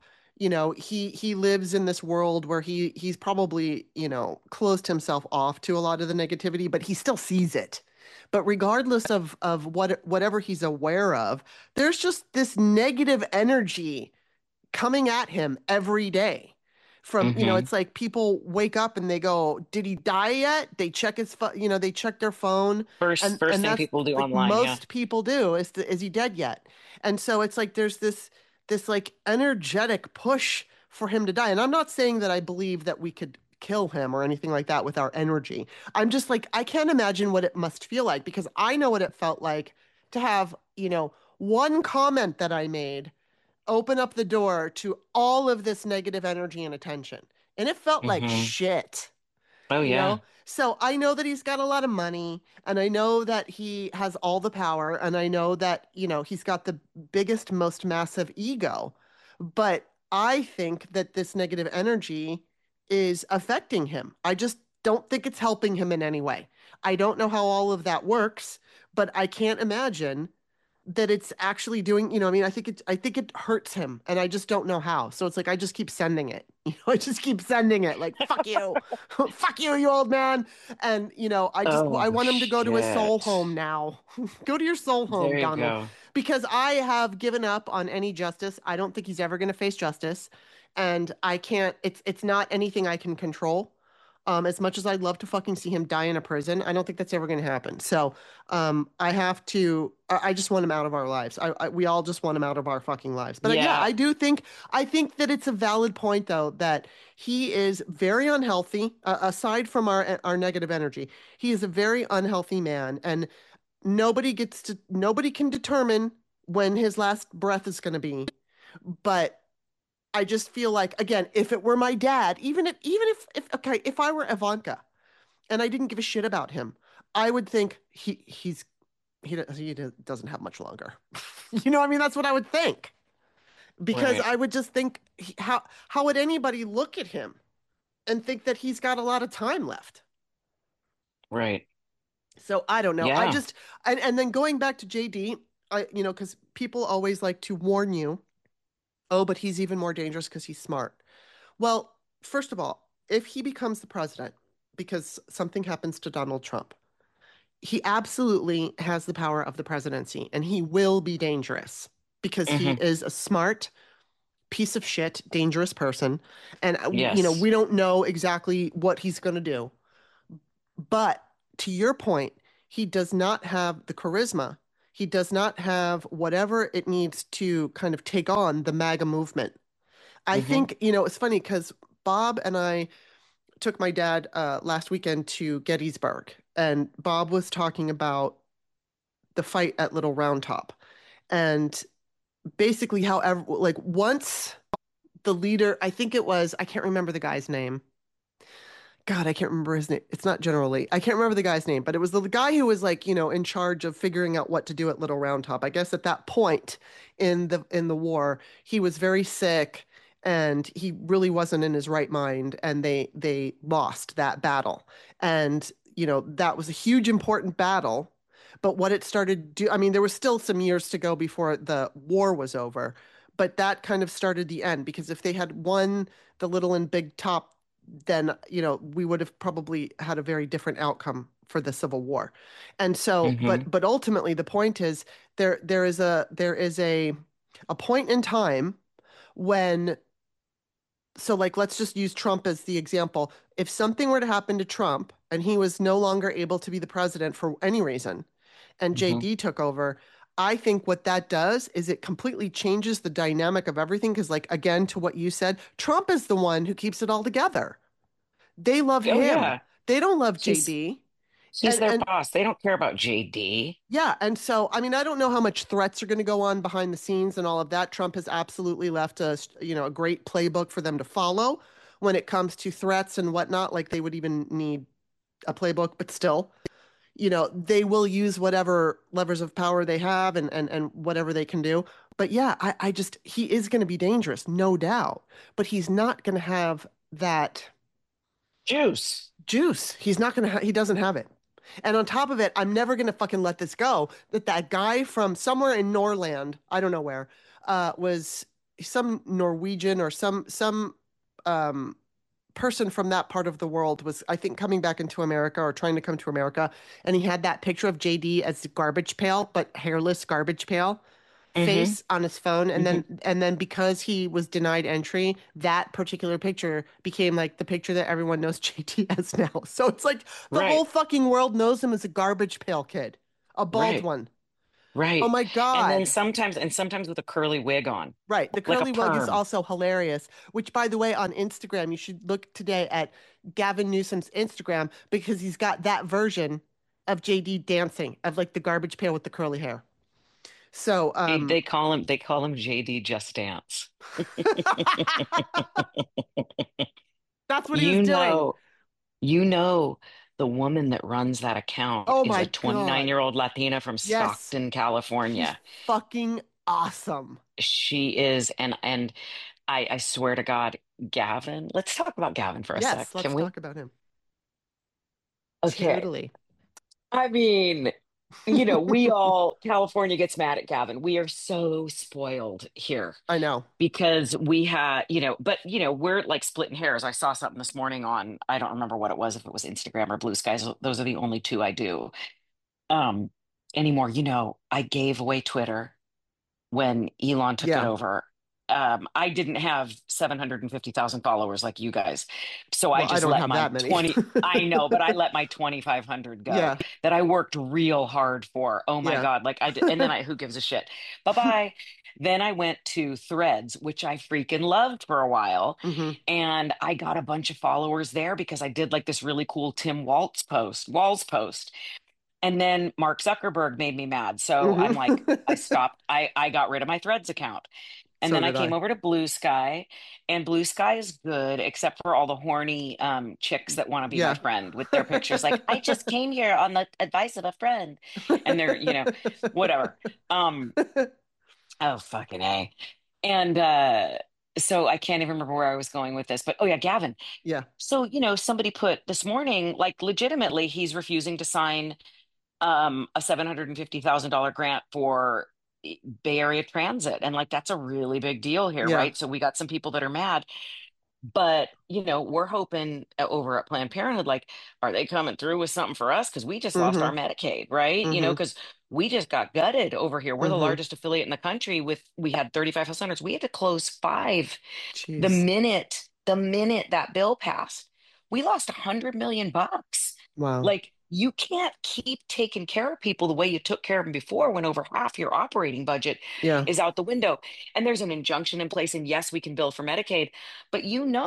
he lives in this world where he's probably, closed himself off to a lot of the negativity, but he still sees it. But regardless of whatever he's aware of, there's just this negative energy coming at him every day. From, it's like people wake up and they go, did he die yet? They check his phone, they check their phone. First And thing that's people do like online, most people do is he dead yet? And so it's like there's this like energetic push for him to die. And I'm not saying that I believe that we could kill him or anything like that with our energy. I'm just like, I can't imagine what it must feel like because I know what it felt like to have, one comment that I made open up the door to all of this negative energy and attention. And it felt like shit. Oh, yeah. So I know that he's got a lot of money and I know that he has all the power and I know that, he's got the biggest, most massive ego. But I think that this negative energy is affecting him. I just don't think it's helping him in any way. I don't know how all of that works, but I can't imagine that it's actually doing, I think it hurts him and I just don't know how. So it's like I just keep sending it. I just keep sending it like fuck you. Fuck you, you old man. And I want him to go to his soul home now. Go to your soul home, There you Donald. go. Because I have given up on any justice. I don't think he's ever going to face justice. And I can't it's not anything I can control. As much as I'd love to fucking see him die in a prison, I don't think that's ever going to happen. So, I just want him out of our lives. We all just want him out of our fucking lives. But yeah, Yeah. I think that it's a valid point though that he is very unhealthy. Aside from our negative energy, he is a very unhealthy man, and nobody can determine when his last breath is going to be. But I just feel like, again, if it were my dad, if I were Ivanka and I didn't give a shit about him, I would think he doesn't have much longer. You know what I mean? That's what I would think. Because Right. I would just think, how would anybody look at him and think that he's got a lot of time left? Right. So I don't know. I Yeah. just and then going back to JD, because people always like to warn you, oh, but he's even more dangerous because he's smart. Well, first of all, if he becomes the president because something happens to Donald Trump, he absolutely has the power of the presidency and he will be dangerous because he Hmm. is a smart piece of shit, dangerous person. And, Yes. we don't know exactly what he's going to do. But to your point, he does not have the charisma. He does not have whatever it needs to kind of take on the MAGA movement. I Hmm. think, it's funny because Bob and I took my dad last weekend to Gettysburg, and Bob was talking about the fight at Little Round Top. And basically, however, like once the leader, I think it was, I can't remember the guy's name. God, I can't remember his name. It's not General Lee. I can't remember the guy's name, but it was the guy who was like, in charge of figuring out what to do at Little Round Top. I guess at that point in the war, he was very sick and he really wasn't in his right mind, and they lost that battle. And, that was a huge important battle. But what it started to do, I mean, there was still some years to go before the war was over, but that kind of started the end because if they had won the Little and Big Top, then we would have probably had a very different outcome for the Civil War. And so, Hmm. but ultimately, the point is there is a point in time when, so like let's just use Trump as the example. If something were to happen to Trump and he was no longer able to be the president for any reason, and Hmm. JD took over, I think what that does is it completely changes the dynamic of everything. Because, like, again, to what you said, Trump is the one who keeps it all together. They love Oh him. yeah. They don't love He's JD. he's And their and boss. They don't care about JD. yeah, and so I mean, I don't know how much threats are going to go on behind the scenes and all of that. Trump has absolutely left a great playbook for them to follow when it comes to threats and whatnot. Like they would even need a playbook, but still, they will use whatever levers of power they have and whatever they can do. But yeah, I just he is going to be dangerous, no doubt. But he's not going to have that Juice. juice. He's not going to he doesn't have it. And on top of it, I'm never going to fucking let this go that guy from somewhere in Norland, I don't know where, was some Norwegian or some um person from that part of the world was, I think, coming back into America or trying to come to America, and he had that picture of JD as the garbage pail, but hairless garbage pail Hmm. face on his phone, and Hmm. then because he was denied entry, that particular picture became like the picture that everyone knows JT as now. So it's like the whole Right. fucking world knows him as a garbage pail kid, a bald Right. one. Oh Right. my And then God. sometimes with a curly wig on, Right. The like a curly wug is perm. also hilarious, which, by the way, on Instagram, you should look today at Gavin Newsom's Instagram because he's got that version of JD dancing, of like the garbage pail with the curly hair. So, They call him JD Just Dance. that's what he was You doing. know, you know, the woman that runs that account Oh is my a God. 29-year-old Latina from Yes. Stockton, She's California. fucking awesome. She is, and I swear to God, Gavin, let's talk about Gavin for a Yes. sec, Let's can we? talk about him. Okay. Totally. I mean, California gets mad at Gavin. We are so spoiled here I know. because we had, we're like splitting hairs. I saw something this morning on, I don't remember what it was, if it was Instagram or Blue Skies. Those are the only two I do um anymore. I gave away Twitter when Elon took it Yeah. over. I didn't have 750,000 followers like you guys. So I Well, I just don't let have my that many. 20, I know, but I let my 2,500 go Yeah. that I worked real hard for. Oh my Yeah. God. Like I did. And then who gives a shit? Bye-bye. Then I went to Threads, which I freaking loved for a while. Hmm. And I got a bunch of followers there because I did like this really cool Tim Walz post. And then Mark Zuckerberg made me mad. So I'm like, Hmm. I stopped. I got rid of my Threads account. And So then I did came I. over to Blue Sky, and Blue Sky is good, except for all the horny chicks that want to be my Yeah. friend with their pictures. Like, I just came here on the advice of a friend. And they're, whatever. Um, oh, fucking A. And so I can't even remember where I was going with this, but oh yeah, Gavin. Yeah. So, somebody put this morning, like legitimately, he's refusing to sign a $750,000 grant for Bay Area Transit. And like, that's a really big deal here, Yeah. right? So we got some people that are mad, but we're hoping over at Planned Parenthood, like, are they coming through with something for us? Because we just lost Hmm. our Medicaid, right? Hmm. Because we just got gutted over here. We're the Hmm. largest affiliate in the country we had 35 health centers. We had to close 5 the Jeez. minute that bill passed. We lost $100 million. Wow. Like, you can't keep taking care of people the way you took care of them before when over half your operating budget Yeah. is out the window. And there's an injunction in place. And yes, we can bill for Medicaid, but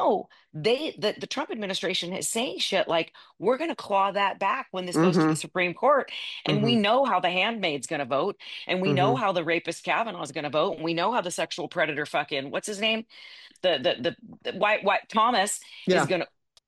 the Trump administration is saying shit like, we're going to claw that back when this goes to Hmm. the Supreme Court. And we Hmm. know how the handmaid's going to vote. And we know Hmm. how the rapist Kavanaugh is going to vote. And we know how the sexual predator fucking, what's his name? The white Thomas is Yeah. going to,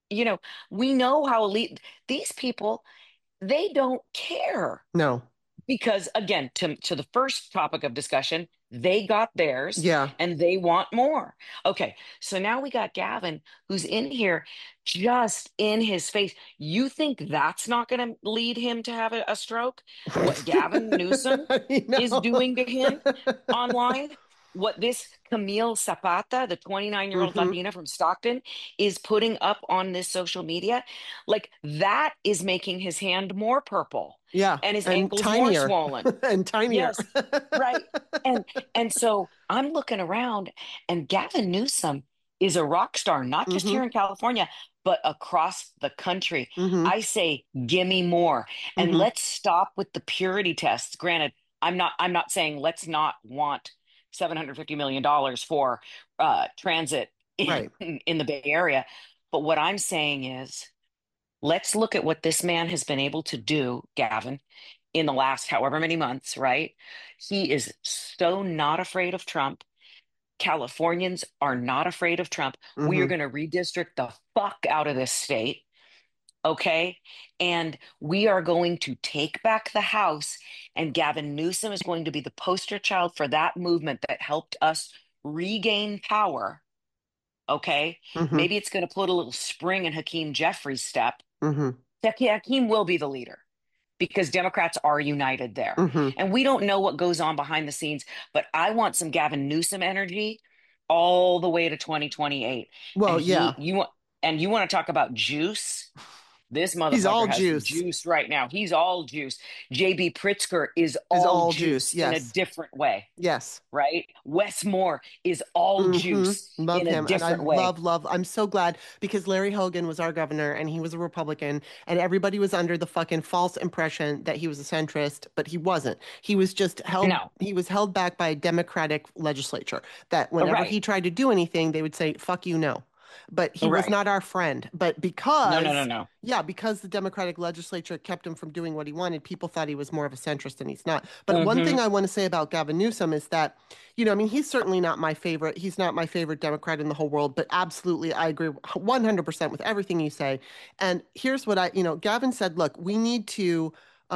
we know how elite these people, they don't care No. because again, to the first topic of discussion, they got theirs Yeah. and they want more. Okay, so now we got Gavin who's in here just in his face. You think that's not going to lead him to have a stroke? What Gavin Newsom I is know. doing to him online, what this Camille Zapata, the 29-year-old Hmm. Latina from Stockton, is putting up on this social media, like that is making his hand more purple Yeah. and his And ankles more tinier. swollen. And tinier. Yes, right. And so I'm looking around, and Gavin Newsom is a rock star, not just Hmm. here in California, but across the country. Hmm. I say, give me more. And Hmm. let's stop with the purity tests. Granted, I'm not saying let's not want $750 million for transit Right. in the Bay Area. But what I'm saying is, let's look at what this man has been able to do, Gavin, in the last however many months, right? He is so not afraid of Trump. Californians are not afraid of Trump. We are Hmm. going to redistrict the fuck out of this state. Okay. And we are going to take back the House. And Gavin Newsom is going to be the poster child for that movement that helped us regain power. Okay. Hmm. Maybe it's going to put a little spring in Hakeem Jeffries' step. Hmm. Hakeem will be the leader because Democrats are united there. Hmm. And we don't know what goes on behind the scenes, but I want some Gavin Newsom energy all the way to 2028. Well, And yeah. you want to talk about juice? This He's all motherfucker has the juice. juice right now. He's all juice. JB Pritzker is Is all all juice juice. in a Yes. different way, Yes. right? Wes Moore is all juice Love in a him. And I different way. love, I'm so glad because Larry Hogan was our governor and he was a Republican and everybody was under the fucking false impression that he was a centrist, but he wasn't. He was just No, he was held back by a Democratic legislature that whenever right, he tried to do anything, they would say, fuck you, no. But he was right. not our friend. But No, no, no, because, no. yeah, because the Democratic legislature kept him from doing what he wanted, people thought he was more of a centrist and he's not. But one Hmm. thing I want to say about Gavin Newsom is that, I mean, he's certainly not my favorite. He's not my favorite Democrat in the whole world, but absolutely, I agree 100% with everything you say. And here's what Gavin said, look, we need to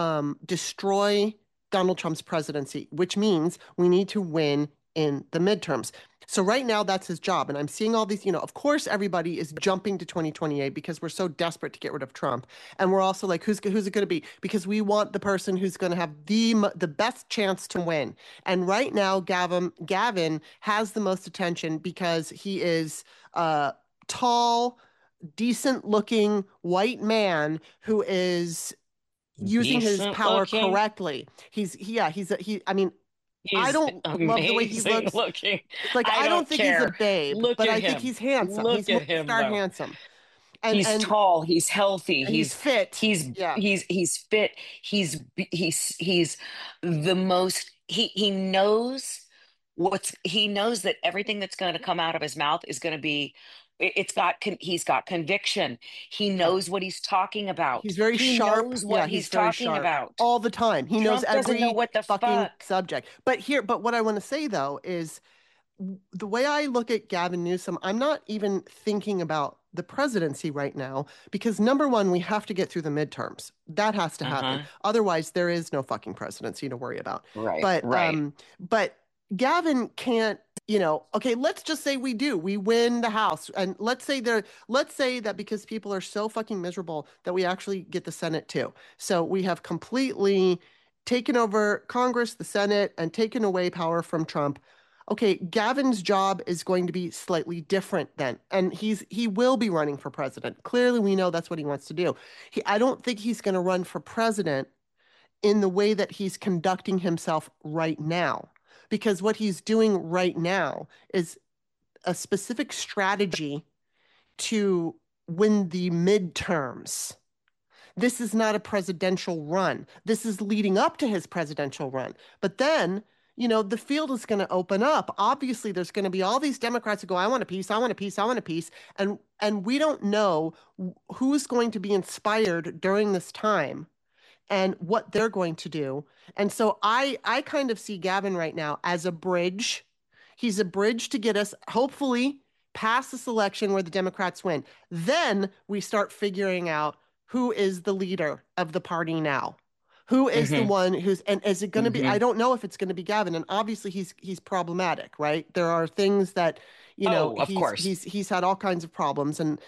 destroy Donald Trump's presidency, which means we need to win in the midterms. So right now, that's his job. And I'm seeing all these, of course, everybody is jumping to 2028 because we're so desperate to get rid of Trump. And we're also like, who's it going to be? Because we want the person who's going to have the best chance to win. And right now, Gavin has the most attention because he is a tall, decent-looking white man who is using his Decent power looking. correctly. I mean, I He's don't love the way he amazing looks. looking. It's like I I don't don't think he's a care. babe, Look but at I think him. he's handsome. He's Look at movie him star though. handsome, He's and tall, he's healthy, he's fit. Yeah. he's fit, he's the most he knows he knows that everything that's going to come out of his mouth is going to be he's got conviction. He Yeah. knows what he's talking about. He's very He sharp. knows Yeah, what he's he's very talking sharp about. all the time. He knows Trump doesn't know every what the fucking fuck. subject. But what I want to say though is the way I look at Gavin Newsom, I'm not even thinking about the presidency right now because number one, we have to get through the midterms. That has to happen. Uh-huh. Otherwise, there is no fucking presidency to worry about. Right, But right. but Gavin can't, okay, let's just say we win the House. And let's say that because people are so fucking miserable that we actually get the Senate too. So we have completely taken over Congress, the Senate, and taken away power from Trump. Okay, Gavin's job is going to be slightly different then, and he will be running for president. Clearly, we know that's what he wants to do. I don't think he's going to run for president in the way that he's conducting himself right now, because what he's doing right now is a specific strategy to win the midterms. This is not a presidential run. This is leading up to his presidential run. But then, the field is going to open up. Obviously, there's going to be all these Democrats who go, I want a piece, I want a piece, I want a piece. And we don't know who's going to be inspired during this time and what they're going to do. And so I kind of see Gavin right now as a bridge. He's a bridge to get us, hopefully, past this election where the Democrats win. Then we start figuring out who is the leader of the party now. Who is the one and is it going to be, I don't know if it's going to be Gavin. And obviously he's problematic, right? There are things that, Of course. he's had all kinds of problems. And,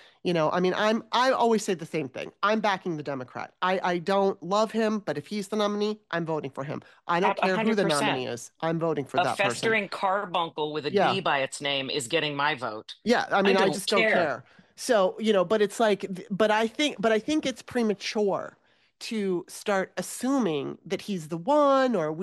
I always say the same thing. I'm backing the Democrat. I don't love him, but if he's the nominee, I'm voting for him. I don't care who the 100%. nominee is. I'm voting for A that person. festering carbuncle with a Yeah. D by its name is getting my vote. Yeah, I mean, I don't just don't care. So, but it's like, but I think it's premature to start assuming that he's the one, or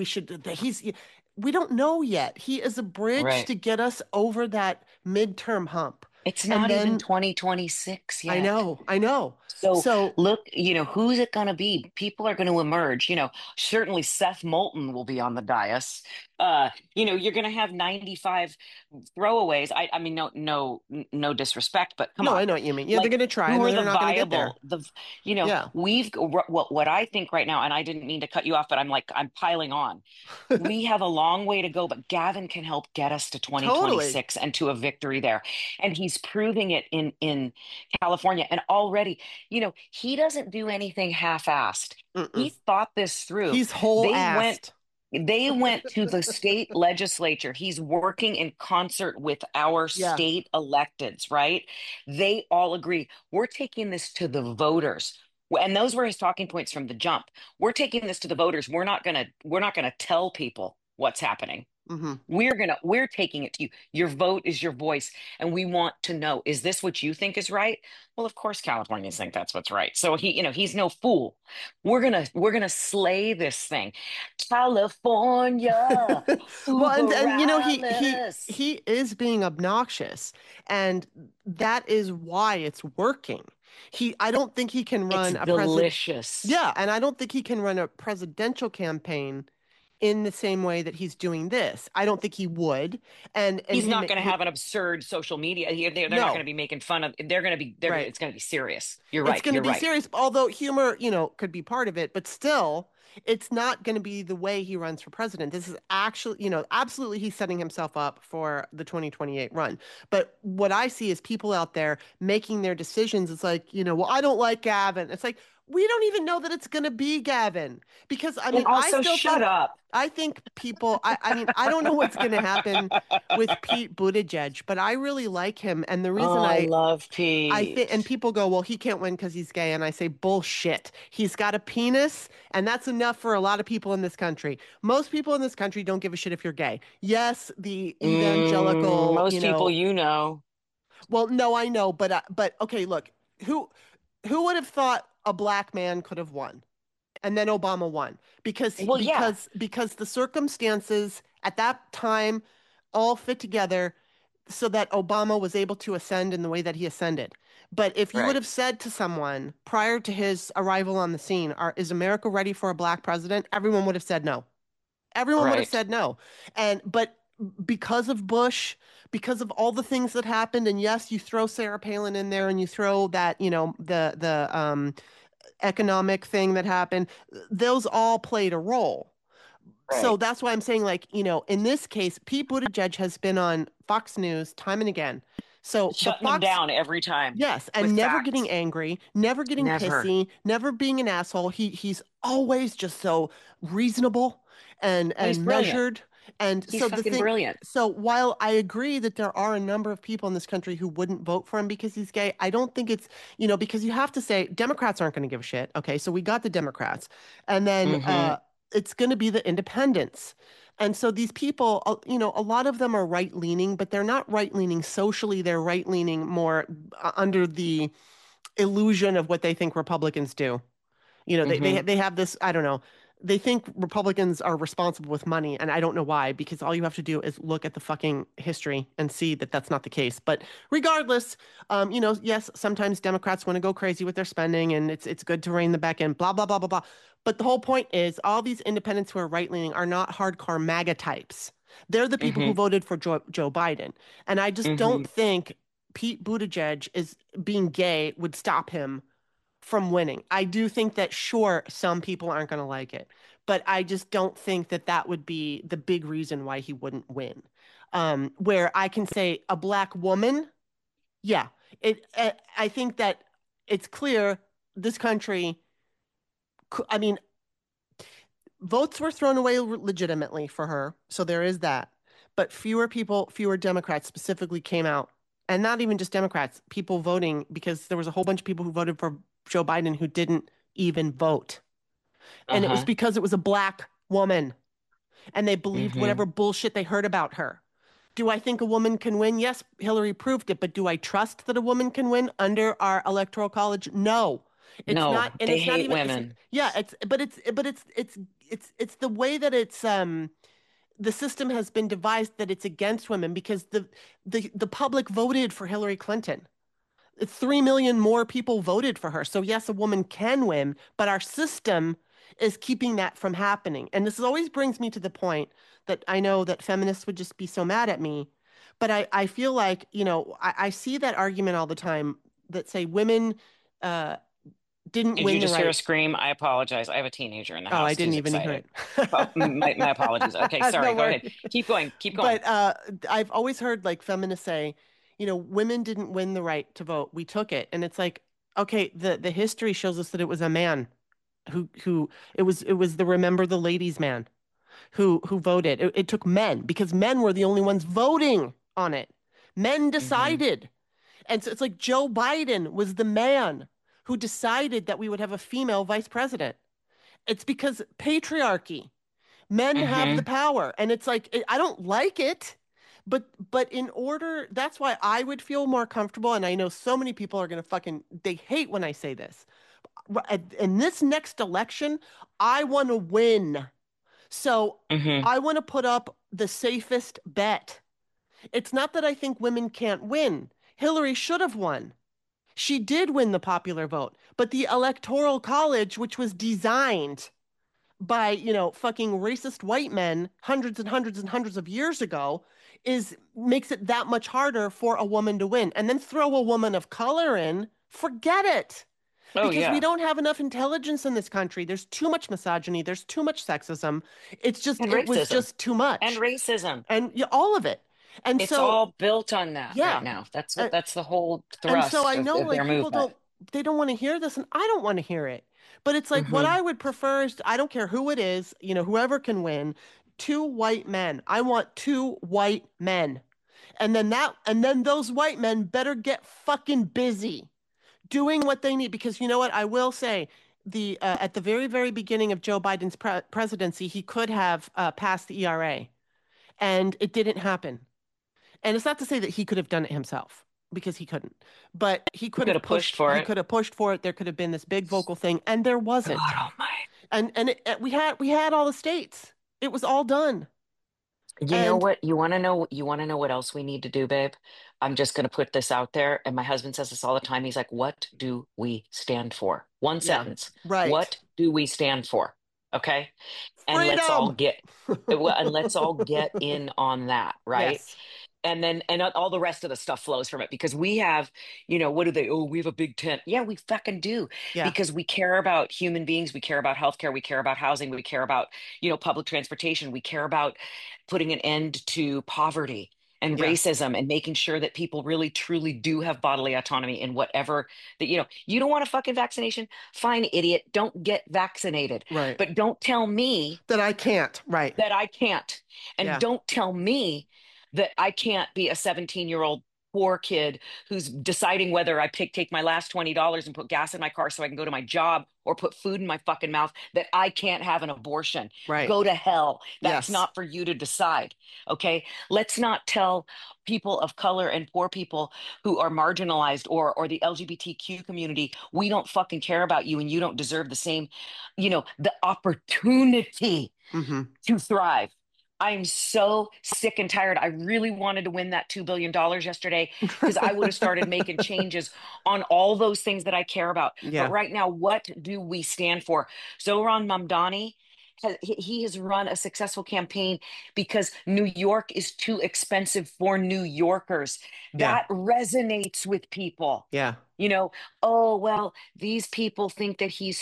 we don't know yet. He is a bridge Right. to get us over that midterm hump. It's And not even then- 2026 yet. I know. So look, who's it going to be? People are going to emerge. Certainly Seth Moulton will be on the dais. You're going to have 95 throwaways. I mean, no disrespect, but come No, on. I know what you mean. Yeah, Like, they're going to try, who and are they're the not going to get there. viable? Yeah. What I think right now, and I didn't mean to cut you off, but I'm piling on. We have a long way to go, but Gavin can help get us to 2026 and to a victory there. And he's proving it in California. And already, he doesn't do anything half-assed. He thought this through. He's whole-assed. They went to the state legislature. He's working in concert with our state electeds, right? They all agree. We're taking this to the voters. And those were his talking points from the jump. We're taking this to the voters. We're not gonna tell people what's happening. We're taking it to you. Your vote is your voice, and we want to know, is this what you think is right? Well, of course Californians think that's what's right. So he's no fool. We're gonna slay this thing. California. Well, and he is being obnoxious, and that is why it's working. I don't think he can run it's delicious. Yeah, and I don't think he can run a presidential campaign in the same way that he's doing this. I don't think he would. And he's not going to have an absurd social media. They're not going to be making fun of. They're going to be. Right. It's going to be serious. You're right. It's going to be serious, although humor, could be part of it. But still, it's not going to be the way he runs for president. This is actually, absolutely he's setting himself up for the 2028 run. But what I see is people out there making their decisions. It's like, well, I don't like Gavin. It's like, we don't even know that it's going to be Gavin, because I mean, also shut up. I think people, I mean, I don't know what's going to happen with Pete Buttigieg, but I really like him. And the reason I love Pete, I think, and people go, well, he can't win because he's gay. And I say, bullshit. He's got a penis, and that's enough for a lot of people in this country. Most people in this country don't give a shit if you're gay. Yes, the evangelical, most people, Well, no, I know, but okay, look, who would have thought a black man could have won? And then Obama won because the circumstances at that time all fit together so that Obama was able to ascend in the way that he ascended. But if you would Right. have said to someone prior to his arrival on the scene, is America ready for a black president? Everyone would have said no. Everyone would have Right. said no. But because of Bush, because of all the things that happened, and yes, you throw Sarah Palin in there and you throw that, the economic thing that happened, those all played a role. So Right. that's why I'm saying, like, in this case, Pete Buttigieg has been on Fox News time and again. So the Shutting them Fox, down every time yes, with and never facts. getting angry, never getting Never. pissy, never being an asshole. He's always just so reasonable and Oh, he's brilliant. measured. And He's so fucking brilliant. so while I agree that there are a number of people in this country who wouldn't vote for him because he's gay, I don't think it's, because you have to say Democrats aren't going to give a shit. Okay, so we got the Democrats, and then Hmm. it's going to be the independents. And so these people, a lot of them are right leaning, but they're not right leaning socially. They're right leaning more under the illusion of what they think Republicans do. Hmm. They have this, I don't know. They think Republicans are responsible with money, and I don't know why, because all you have to do is look at the fucking history and see that that's not the case. But regardless, yes, sometimes Democrats want to go crazy with their spending, and it's good to rein them back in, blah, blah, blah, blah, blah. But the whole point is all these independents who are right-leaning are not hardcore MAGA types. They're the people who Hmm. voted for Joe Biden. And I just Hmm. don't think Pete Buttigieg is being gay would stop him from winning. I do think that, sure, some people aren't going to like it, but I just don't think that that would be the big reason why he wouldn't win. Where I can say a black woman, yeah, I think that it's clear this country. I mean, votes were thrown away legitimately for her, so there is that. But fewer Democrats specifically came out, and not even just Democrats, people voting, because there was a whole bunch of people who voted for Joe Biden who didn't even vote. And it was Uh-huh. because it was a black woman and they believed Hmm. whatever bullshit they heard about her. Do I think a woman can win? Yes, Hillary proved it, but do I trust that a woman can win under our electoral college? No. It's not, No, and they it's not hate even, women. yeah, it's the way that the system has been devised that it's against women because the public voted for Hillary Clinton. 3 million more people voted for her. So yes, a woman can win, but our system is keeping that from happening. And this always brings me to the point that I know that feminists would just be so mad at me, but I feel like, I see that argument all the time that say women uh, didn't Did you win the just hear a right. scream? I apologize. I have a teenager in the Oh, I house didn't who's even hear excited. it. My apologies. Okay, sorry. Don't Go worry. ahead. Keep going. Keep going. But I've always heard like feminists say, women didn't win the right to vote. We took it. And it's like, okay, the history shows us that it was a man who it was the Remember the Ladies man who voted. It took men because men were the only ones voting on it. Men Hmm. decided. And so it's like Joe Biden was the man who decided that we would have a female vice president. It's because patriarchy. Men have the Hmm. power, and it's like I don't like it, but in order, that's why I would feel more comfortable. And I know so many people are gonna fucking they hate when I say this. In this next election, I want to win. So Hmm. I want to put up the safest bet. It's not that I think women can't win. Hillary should have won. She did win the popular vote, but the Electoral College, which was designed by, fucking racist white men hundreds and hundreds and hundreds of years ago, is makes it that much harder for a woman to win. And then throw a woman of color in, forget it. Oh, Because we yeah. don't have enough intelligence in this country. There's too much misogyny, there's too much sexism. And It was racism. just too And much. racism. And yeah, all of it. And It's so, all built on that right yeah. now. And, That's the whole and so thrust I know of like their people movement. don't want to hear this, and I don't want to hear it. But it's like what Hmm. I would prefer is I don't care who it is, whoever can win, two white men. I want two white men. And then those white men better get fucking busy doing what they need because you know what? I will say the at the very, very beginning of Joe Biden's presidency, he could have passed the ERA, and it didn't happen. And it's not to say that he could have done it himself because he couldn't, but he We could could have have pushed pushed. for He it. could have pushed for it. There could have been this big vocal thing, and there wasn't. God almighty. We had all the states. It was all done. You know And what? You want to know what else we need to do, babe? I'm just going to put this out there. And my husband says this all the time. He's like, "What do we stand for?" One yeah, sentence. right. What do we stand for? Okay? And let's all Freedom. get well, and let's all get in on that, right? Yes. And then all the rest of the stuff flows from it because we have, what do they? Oh, we have a big tent. Yeah, we fucking do Yeah. because we care about human beings, we care about healthcare, we care about housing, we care about, public transportation, we care about putting an end to poverty and Yeah. racism and making sure that people really truly do have bodily autonomy in whatever that, you don't want a fucking vaccination? Fine, idiot, don't get vaccinated. Right. But don't tell me That I can't. Right. that I can't. And Yeah. don't tell me that I can't be a 17-year-old poor kid who's deciding whether I take my last $20 and put gas in my car so I can go to my job or put food in my fucking mouth, that I can't have an abortion. Right. Go to hell. That's Yes. not for you to decide. Okay. Let's not tell people of color and poor people who are marginalized or the LGBTQ community, we don't fucking care about you and you don't deserve the same, the opportunity Mm-hmm. to thrive. I'm so sick and tired. I really wanted to win that $2 billion yesterday because I would have started making changes on all those things that I care about. Yeah. But right now, what do we stand for? Zohran Mamdani, he has run a successful campaign because New York is too expensive for New Yorkers. Yeah. That resonates with people. Yeah. Oh, well, these people think that he's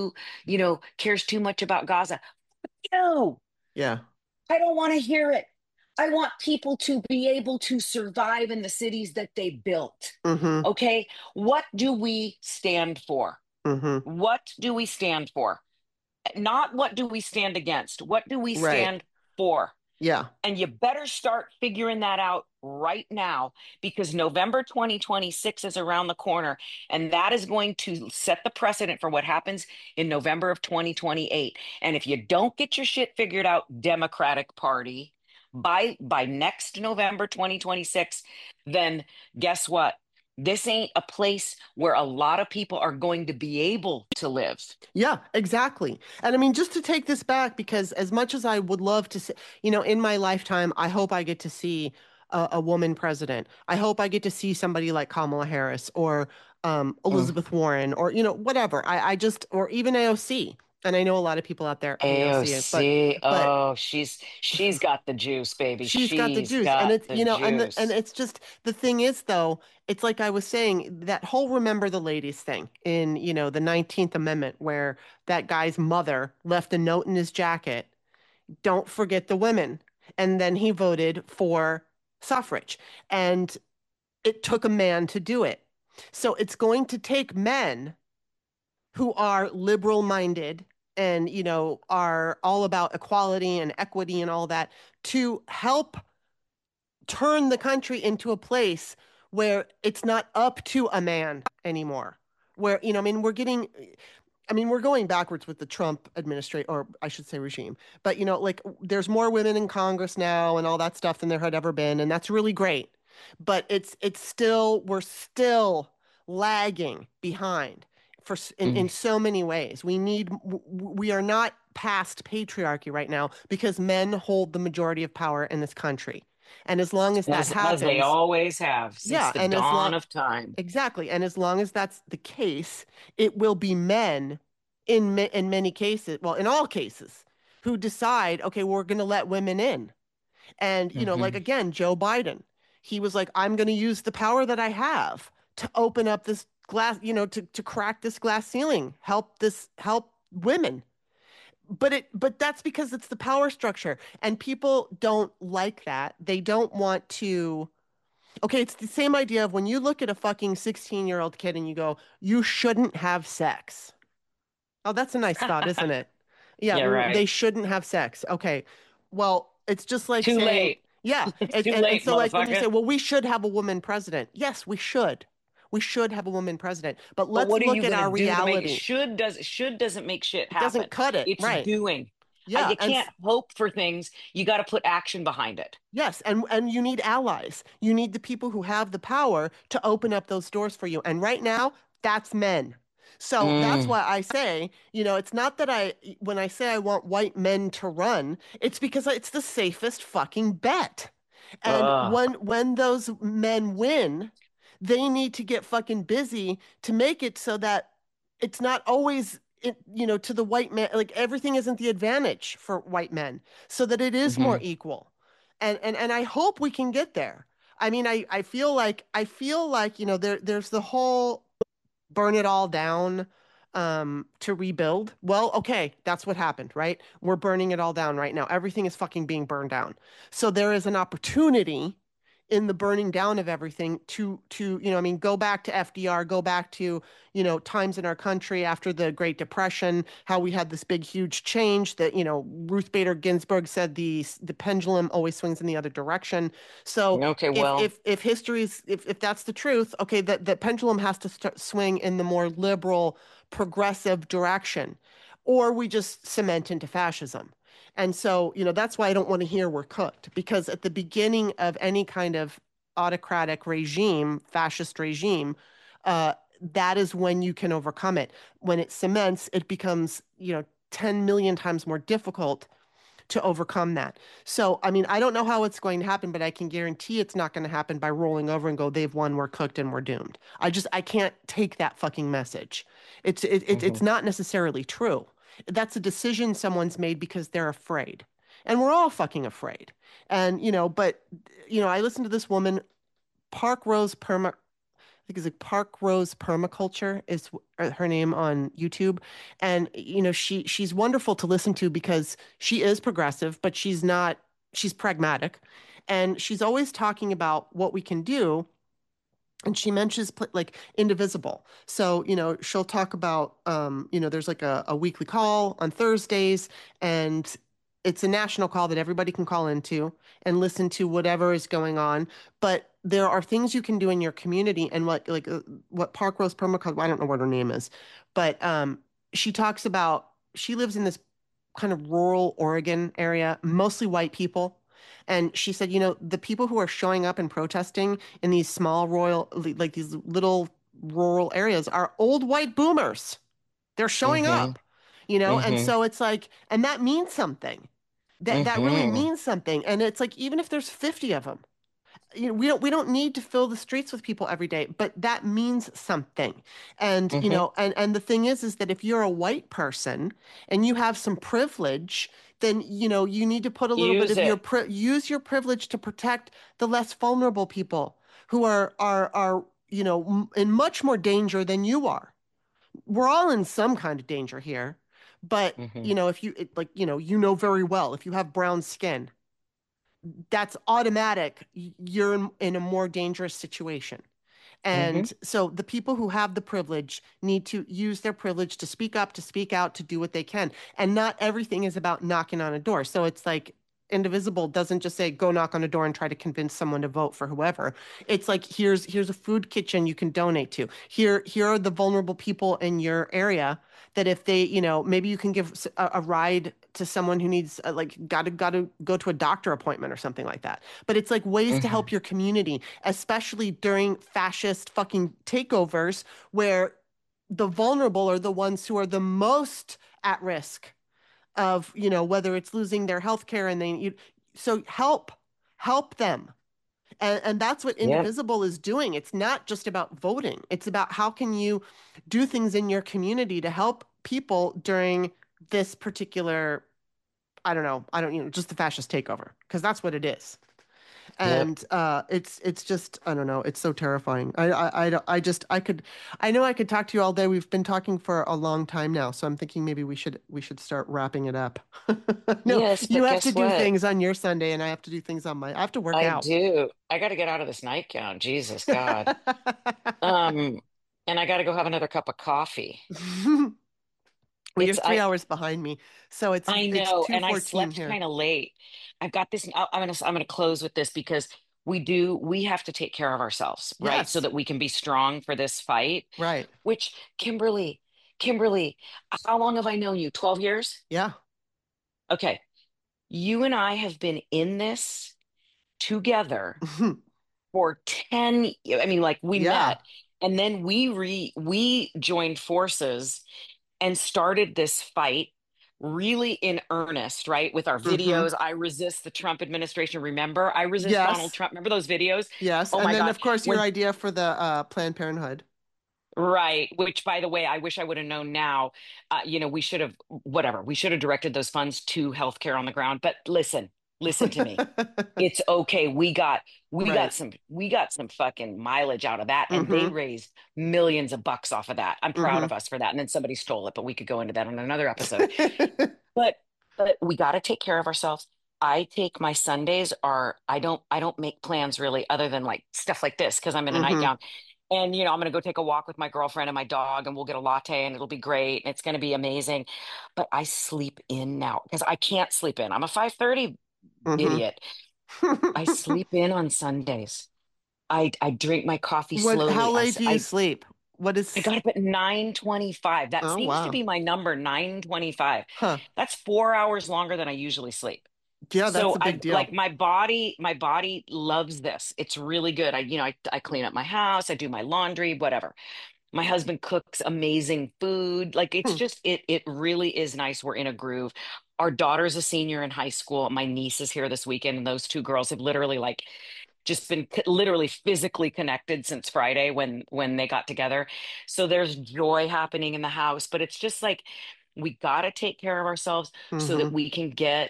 cares too much about Gaza. No. Yeah. I don't want to hear it. I want people to be able to survive in the cities that they built. Mm-hmm. Okay. What do we stand for? Mm-hmm. What do we stand for? Not what do we stand against? What do we Right. stand for? Yeah. And you better start figuring that out right now because November 2026 is around the corner. And that is going to set the precedent for what happens in November of 2028. And if you don't get your shit figured out, Democratic Party, by next November 2026, then guess what? This ain't a place where a lot of people are going to be able to live. Yeah, exactly. And I mean, just to take this back, because as much as I would love to see, in my lifetime, I hope I get to see a woman president. I hope I get to see somebody like Kamala Harris or Elizabeth Warren or, whatever. I just, or even AOC. And I know a lot of people out there hate AOC, AOC, but she's got the juice, baby. she's got the juice. got And it's, the and juice. it's just, the thing is though, it's like I was saying, that whole remember the ladies thing in, the 19th Amendment, where that guy's mother left a note in his jacket, don't forget the women. And then he voted for suffrage. And it took a man to do it. So it's going to take men who are liberal minded and, are all about equality and equity and all that to help turn the country into a place where it's not up to a man anymore. Where, we're going backwards with the Trump administration, or I should say regime. But, there's more women in Congress now and all that stuff than there had ever been. And that's really great. But we're still lagging behind in so many ways. We are not past patriarchy right now because men hold the majority of power in this country. And as long as that happens, as they always have since the dawn of time. Exactly. And as long as that's the case, it will be men in many cases, well, in all cases, who decide, okay, we're going to let women in. And, like, again, Joe Biden, he was like, I'm going to use the power that I have to open up this glass, to crack this glass ceiling, help women. But that's because it's the power structure, and people don't like that. They don't want to. Okay, it's the same idea of when you look at a fucking 16-year-old kid and you go, you shouldn't have sex. Oh, that's a nice thought, isn't it? Yeah, Yeah, right. They shouldn't have sex. Okay, well, it's just like Too saying, late. yeah, It's too and late, so like when you motherfucker. say, well, we should have a woman president. Yes, we should. We should have a woman president. But But let's what are look you at going our to do to make reality. should doesn't make shit It happen. doesn't cut it, It's right? doing. Yeah, You can't hope for things. You got to put action behind it. yes, and you need allies. You need the people who have the power to open up those doors for you. And right now, that's men. So that's why I say, it's not that when I say I want white men to run, it's because it's the safest fucking bet. And Ugh. when those men win, they need to get fucking busy to make it so that it's not always to the white man, like everything isn't the advantage for white men, so that it is more equal. And I hope we can get there. I mean, I feel like there's the whole burn it all down to rebuild. Well, okay, that's what happened, right? We're burning it all down right now. Everything is fucking being burned down. So there is an opportunity in the burning down of everything to I mean, go back to FDR, go back to times in our country after the Great Depression, how we had this big huge change that Ruth Bader Ginsburg said the pendulum always swings in the other direction. So Okay, well, if history's if that's the truth, okay, that the pendulum has to swing in the more liberal progressive direction, or we just cement into fascism. And so, that's why I don't want to hear we're cooked, because at the beginning of any kind of autocratic regime, fascist regime, that is when you can overcome it. When it cements, it becomes, 10 million times more difficult to overcome that. So, I mean, I don't know how it's going to happen, but I can guarantee it's not going to happen by rolling over and go, they've won, we're cooked, and we're doomed. I can't take that fucking message. It's not necessarily true. That's a decision someone's made because they're afraid. And we're all fucking afraid. And, but, I listened to this woman, Park Rose I think it's like Park Rose Permaculture is her name on YouTube. And, she's wonderful to listen to because she is progressive, but she's pragmatic. And she's always talking about what we can do. And she mentions like Indivisible. So, she'll talk about, there's like a weekly call on Thursdays, and it's a national call that everybody can call into and listen to whatever is going on. But there are things you can do in your community, and what Park Rose Permaculture, I don't know what her name is, but she talks about, she lives in this kind of rural Oregon area, mostly white people. And she said, the people who are showing up and protesting in these small like these little rural areas are old white boomers. They're showing up, and so it's like, and that means something. That really means something. And it's like, even if there's 50 of them, we don't need to fill the streets with people every day, but that means something. And, and the thing is that if you're a white person and you have some privilege, then, you need to put a little bit of use your privilege to protect the less vulnerable people who are, in much more danger than you are. We're all in some kind of danger here, but, if you, very well, if you have brown skin, that's automatic. You're in a more dangerous situation. And so the people who have the privilege need to use their privilege to speak up, to speak out, to do what they can. And not everything is about knocking on a door. So it's like Indivisible doesn't just say, go knock on a door and try to convince someone to vote for whoever. It's like, here's a food kitchen you can donate to. Here are the vulnerable people in your area that if they, maybe you can give a ride to someone who needs, got to go to a doctor appointment or something like that. But it's like ways to help your community, especially during fascist fucking takeovers where the vulnerable are the ones who are the most at risk of, whether it's losing their health care so help them. And that's what Indivisible is doing. It's not just about voting. It's about how can you do things in your community to help people during this particular, just the fascist takeover, because that's what it is. And it's just, I don't know, it's so terrifying. I know I could talk to you all day. We've been talking for a long time now, so I'm thinking maybe we should start wrapping it up. No, yes, you but have guess to do what? things on your Sunday, and I have to do things on I have to work I out. do. I got to get out of this nightgown. Jesus God. And I got to go have another cup of coffee. Well, you're 3 hours behind me, so it's I know, and I 2:14 slept here. kind of late. I've got this. I'm gonna close with this because we have to take care of ourselves, right? So Yes, that we can be strong for this fight. right. Which Kimberly, how long have I known you? 12 years? Yeah. Okay. You and I have been in this together for 10. I mean, like we Yeah. met And then we joined forces and started this fight really in earnest, right? With our Mm-hmm. videos. I resist the Trump administration. Remember? I resist Donald Yes. Trump. Remember those videos? Yes. Oh And my then, God. of course, your When idea for the Planned Parenthood. Right, which by the way, I wish I would have known now. We should have, whatever, we should have directed those funds to healthcare on the ground. But listen to me. It's okay. Right. We got some fucking mileage out of that, and they Mm-hmm. raised millions of bucks off of that. I'm proud Mm-hmm. of us for that. And then somebody stole it, but we could go into that on another episode. But we got to take care of ourselves. I take my Sundays are I don't make plans really other than like stuff like this because I'm in a Mm-hmm. nightgown. And I'm going to go take a walk with my girlfriend and my dog and we'll get a latte and it'll be great and it's going to be amazing. But I sleep in now because I can't sleep in. I'm a 5:30 Mm-hmm. idiot. I sleep in on Sundays. I drink my coffee How slowly. late do you sleep? What I is, got up at 9:25. That oh, seems to wow. be my number, 9:25. Huh. That's 4 hours longer than I usually sleep. Yeah, that's So a big I deal. like my body loves this. It's really good. I clean up my house, I do my laundry, whatever. My husband cooks amazing food. Like it's Hmm. just it really is nice. We're in a groove. Our daughter's a senior in high school. My niece is here this weekend, and those two girls have literally like just been literally physically connected since Friday when they got together. So there's joy happening in the house, but it's just like we got to take care of ourselves so that Mm-hmm. we can get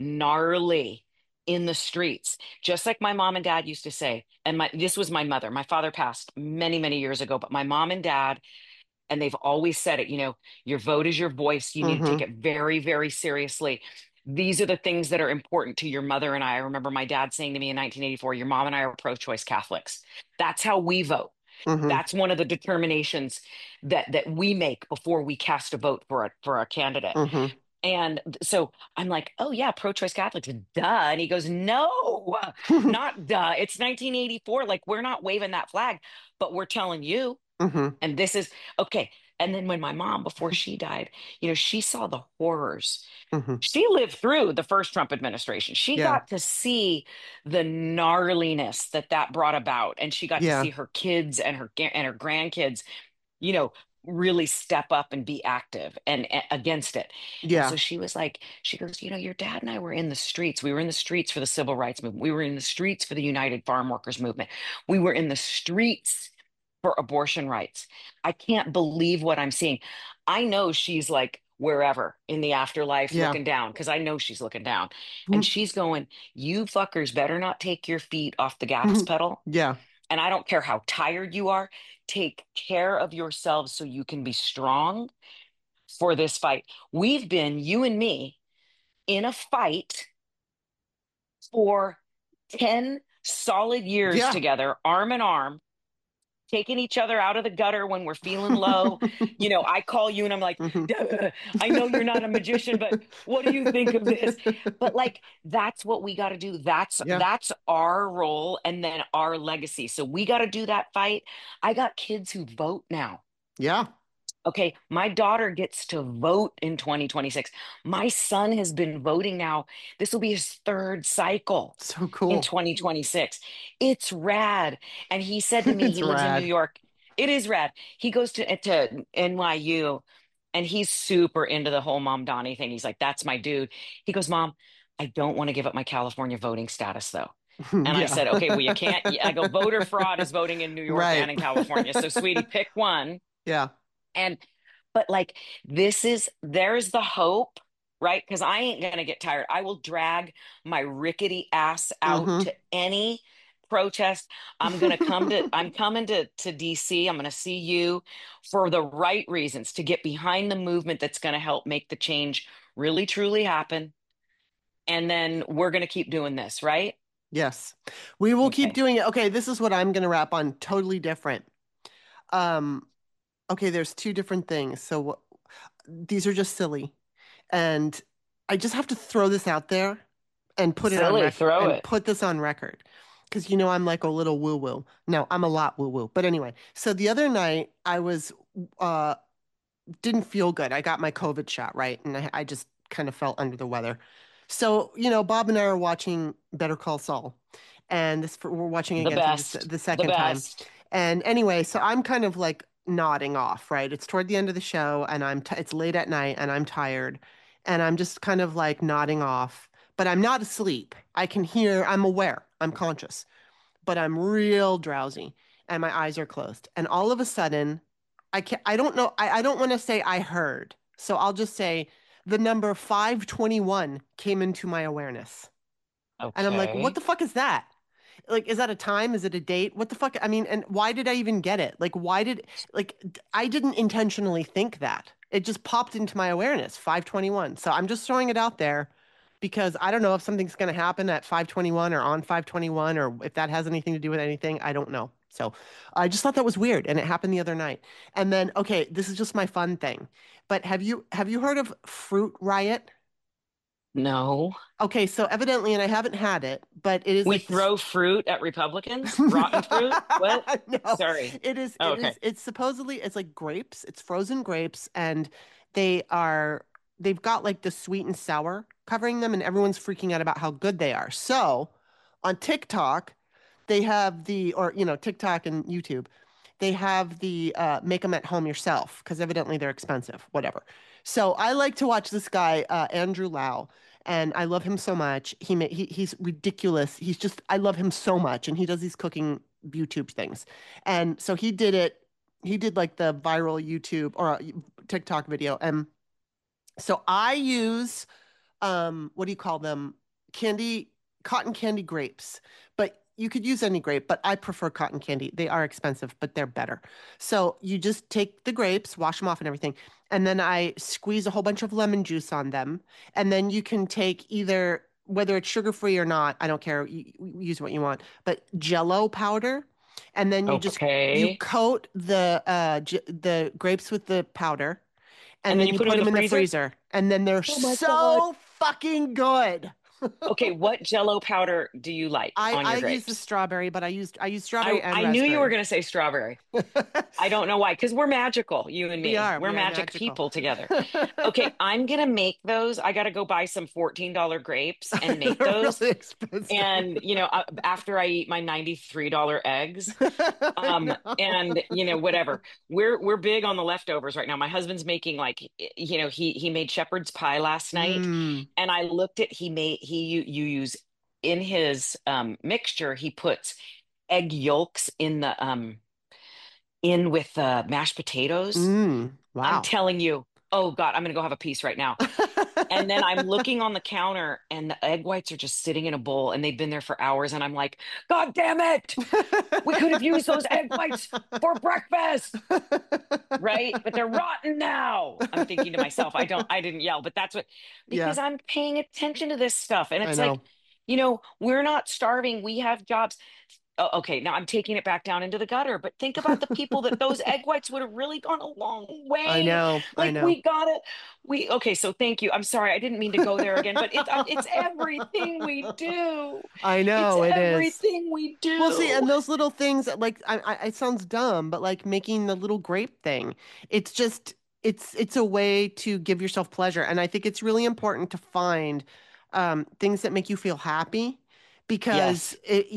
gnarly in the streets. Just like my mom and dad used to say. And my this was my mother. My father passed many, many years ago, but my mom and dad and they've always said it, your vote is your voice. You need to take Mm-hmm. it very, very seriously. These are the things that are important to your mother and I. I remember my dad saying to me in 1984, your mom and I are pro-choice Catholics. That's how we vote. Mm-hmm. That's one of the determinations that we make before we cast a vote for a candidate. Mm-hmm. And so I'm like, oh yeah, pro-choice Catholics, duh. And he goes, no, not duh. It's 1984. Like we're not waving that flag, but we're telling you. Mm-hmm. And this is okay. And then when my mom, before she died, she saw the horrors. Mm-hmm. She lived through the first Trump administration. She Yeah. got to see the gnarliness that brought about, and she got to Yeah. see her kids and her grandkids, you know, really step up and be active and against it. And Yeah. so she was like, she goes, your dad and I were in the streets. We were in the streets for the civil rights movement. We were in the streets for the United Farm Workers movement. We were in the streets for abortion rights. I can't believe what I'm seeing. I know she's like wherever in the afterlife Yeah. looking down because I know she's looking down and Mm-hmm. she's going, you fuckers better not take your feet off the gas pedal. Yeah. And I don't care how tired you are, take care of yourselves so you can be strong for this fight. We've been, you and me, in a fight for 10 solid years Yeah. together, arm in arm, taking each other out of the gutter when we're feeling low. I call you and I'm like, Mhm. I know you're not a magician, but what do you think of this? But like, that's what we got to do. Yeah. That's our role and then our legacy. So we got to do that fight. I got kids who vote now. Yeah. Okay, my daughter gets to vote in 2026. My son has been voting now. This will be his third cycle So in cool. 2026. It's rad. And he said to me, It's he lives in New rad. York. It is rad. He goes to NYU and he's super into the whole Mom Donnie thing. He's like, that's my dude. He goes, Mom, I don't want to give up my California voting status though. And I said, okay, well, you can't. I go, voter fraud is voting in New York Right. and in California. So, sweetie, pick one. Yeah. But like, there's the hope, right? Because I ain't gonna get tired. I will drag my rickety ass out Mhm. to any protest. I'm coming to DC. I'm gonna see you for the right reasons to get behind the movement that's gonna help make the change really truly happen. And then we're gonna keep doing this, right? Yes. We will keep Okay. doing it. Okay, this is what I'm going to wrap on. Totally different. Okay, there's two different things. So these are just silly. And I just have to throw this out there and put it on Silly, record throw and it. put this on record. Because I'm like a little woo-woo. No, I'm a lot woo-woo. But anyway, so the other night I was didn't feel good. I got my COVID shot, right? And I just kind of felt under the weather. So, Bob and I are watching Better Call Saul. And we're watching The again for best. the The second time. best. And anyway, so I'm kind of like nodding off, right? It's toward the end of the show and it's late at night and I'm tired and I'm just kind of like nodding off, but I'm not asleep. I can hear, I'm aware, I'm conscious, but I'm real drowsy and my eyes are closed. And all of a sudden, I don't know, I don't want to say I heard. So I'll just say the number 521 came into my awareness. And I'm like, what Okay. the fuck is that? Like, is that a time? Is it a date? What the fuck? I mean, and why did I even get it? Like, I didn't intentionally think that. It just popped into my awareness, 521. So I'm just throwing it out there because I don't know if something's going to happen at 521 or on 521 or if that has anything to do with anything. I don't know. So I just thought that was weird and it happened the other night. And then, okay, this is just my fun thing. But have you heard of Fruit Riot? No. Okay, so evidently, and I haven't had it, but it is We like throw fruit at Republicans? Rotten fruit? What? no, Sorry. it is Oh, it okay. is it's supposedly it's like grapes, it's frozen grapes, and they've got like the sweet and sour covering them, and everyone's freaking out about how good they are. So on TikTok, they have TikTok and YouTube, they have the make them at home yourself because evidently they're expensive, whatever. So I like to watch this guy, Andrew Lau, and I love him so much. He's ridiculous. I love him so much, and he does these cooking YouTube things. And so he did it. He did like the viral YouTube or TikTok video, and so I use what do you call them? Cotton candy grapes. But you could use any grape, but I prefer cotton candy. They are expensive, but they're better. So you just take the grapes, wash them off and everything, and then I squeeze a whole bunch of lemon juice on them. And then you can take either, whether it's sugar-free or not, I don't care, you use what you want, but Jello powder. And then you Okay. coat the grapes with the powder, And and then then you you put them put in the them in the freezer? freezer, and then they're Oh my God. so fucking good. Okay, what Jello powder do you like I on I your use the grapes? strawberry, but I use I strawberry and I knew you were raspberry. going to say strawberry. I don't know why, because we're magical, you and We me. are We're we are magic magical. people together. Okay, I'm gonna make those. I gotta go buy some $14 grapes and make They're those. really expensive. And after I eat my $93 eggs, I know. and whatever. We're big on the leftovers right now. My husband's making like he made shepherd's pie last night, Mm. and I looked at you use in his mixture. He puts egg yolks in the in with the mashed potatoes. Mm. I'm Wow. telling you, oh God, I'm gonna go have a piece right now. And then I'm looking on the counter and the egg whites are just sitting in a bowl and they've been there for hours. And I'm like, God damn it. We could have used those egg whites for breakfast, right? But they're rotten now. I'm thinking to myself, I didn't yell, but Yeah, because I'm paying attention to this stuff. And I it's like, know. we're not starving. We have jobs. Oh, okay, now I'm taking it back down into the gutter, but think about the people that those egg whites would have really gone a long I way. know. I Like know. okay, so thank you. I'm sorry, I didn't mean to go there again, but it's everything we do. I It's know it is. everything we Well, see, do. and those little things, like it sounds dumb, but like making the little grape thing, it's just it's a way to give yourself pleasure, and I think it's really important to find things that make you feel happy, because Yes,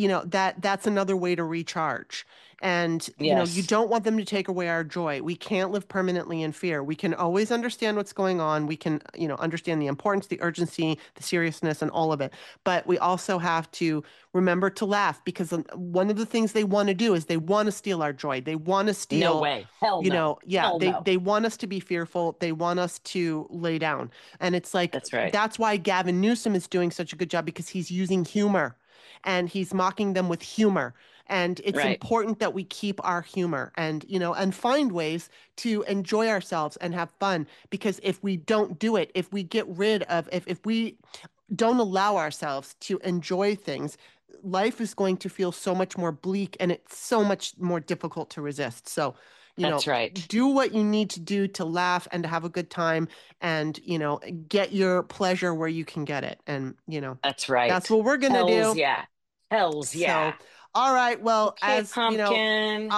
that's another way to recharge. And you yes, don't want them to take away our joy. We can't live permanently in fear. We can always understand what's going on. We can understand the importance, the urgency, the seriousness, and all of it. But we also have to remember to laugh, because one of the things they want to do is they want to steal our joy. They want to no steal, way. Hell no. yeah, Hell they no. they want us to be fearful. They want us to lay down. And it's like That's right. that's why Gavin Newsom is doing such a good job, because he's using humor and he's mocking them with humor. And it's Right. important that we keep our humor and and find ways to enjoy ourselves and have fun, because if we don't do it, if we get rid of if we don't allow ourselves to enjoy things, life is going to feel so much more bleak and it's so much more difficult to resist. So, That's right. do what you need to do to laugh and to have a good time, and, get your pleasure where you can get it. And, That's that's right. what we're going to Hells do. yeah. Hells yeah. So, all right. Well, Okay, as you know, pumpkin.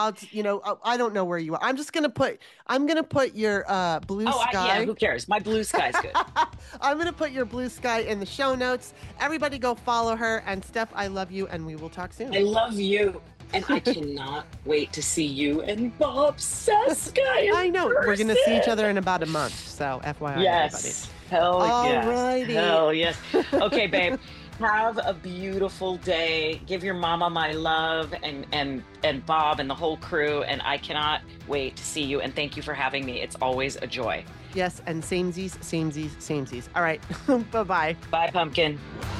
I don't know where you are. I'm gonna put your blue Oh, yeah, sky. who cares? My blue sky's good. I'm gonna put your blue sky in the show notes. Everybody go follow her. And Steph, I love you, and we will talk I soon. love you. And I cannot wait to see you and Bob Cesca. I know. We're going to see each other in about a month. So FYI, yes. Everybody. Hell yes. Alrighty. Hell yes. Okay, babe. Have a beautiful day. Give your mama my love and Bob and the whole crew. And I cannot wait to see you. And thank you for having me. It's always a joy. Yes, and samesies. All right. Bye-bye. Bye, Pumpkin.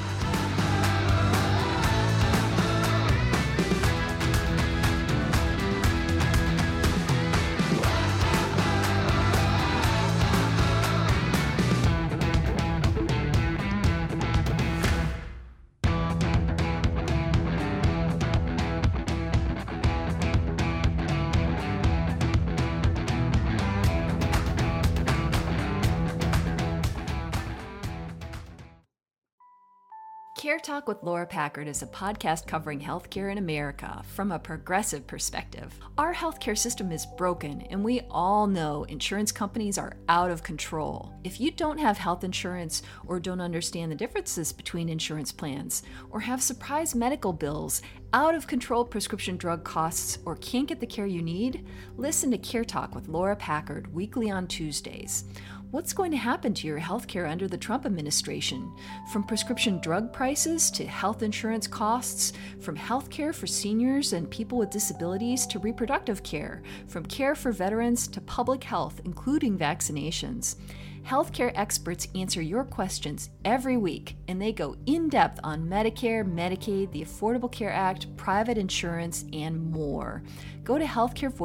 Care Talk with Laura Packard is a podcast covering healthcare in America from a progressive perspective. Our healthcare system is broken, and we all know insurance companies are out of control. If you don't have health insurance or don't understand the differences between insurance plans, or have surprise medical bills, out of control prescription drug costs, or can't get the care you need, listen to Care Talk with Laura Packard weekly on Tuesdays. What's going to happen to your healthcare under the Trump administration? From prescription drug prices to health insurance costs, from healthcare for seniors and people with disabilities to reproductive care, from care for veterans to public health, including vaccinations. Healthcare experts answer your questions every week, and they go in-depth on Medicare, Medicaid, the Affordable Care Act, private insurance, and more. Go to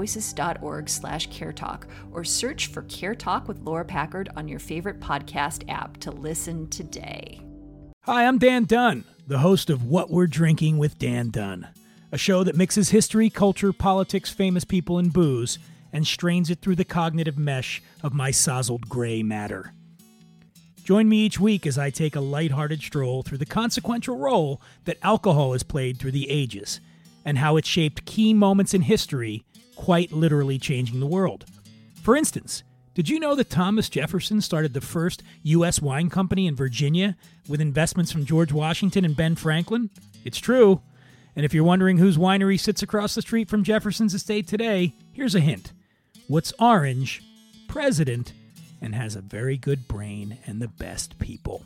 healthcarevoices.org/caretalk or search for Care Talk with Laura Packard on your favorite podcast app to listen today. Hi, I'm Dan Dunn, the host of What We're Drinking with Dan Dunn, a show that mixes history, culture, politics, famous people, and booze, and strains it through the cognitive mesh of my sozzled gray matter. Join me each week as I take a lighthearted stroll through the consequential role that alcohol has played through the ages, and how it shaped key moments in history, quite literally changing the world. For instance, did you know that Thomas Jefferson started the first U.S. wine company in Virginia with investments from George Washington and Ben Franklin? It's true. And if you're wondering whose winery sits across the street from Jefferson's estate today, here's a hint. What's orange, president, and has a very good brain and the best people.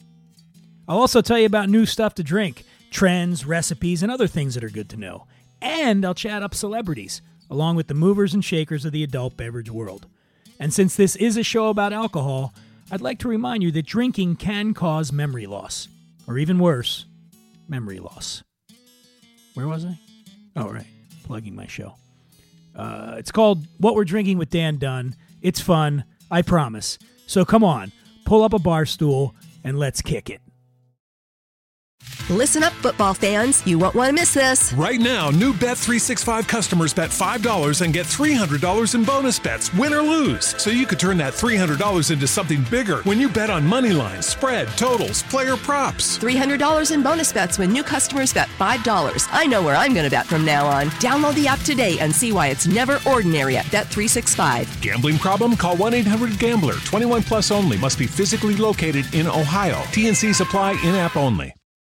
I'll also tell you about new stuff to drink, trends, recipes, and other things that are good to know. And I'll chat up celebrities, along with the movers and shakers of the adult beverage world. And since this is a show about alcohol, I'd like to remind you that drinking can cause memory loss. Or even worse, memory loss. Where was I? Oh, right. Plugging my show. It's called What We're Drinking with Dan Dunn. It's fun, I promise. So come on, pull up a bar stool, and let's kick it. Listen up, football fans. You won't want to miss this. Right now, new Bet365 customers bet $5 and get $300 in bonus bets, win or lose. So you could turn that $300 into something bigger when you bet on money lines, spread, totals, player props. $300 in bonus bets when new customers bet $5. I know where I'm going to bet from now on. Download the app today and see why it's never ordinary at Bet365. Gambling problem? Call 1-800-GAMBLER. 21 plus only. Must be physically located in Ohio. T&Cs apply, in-app only.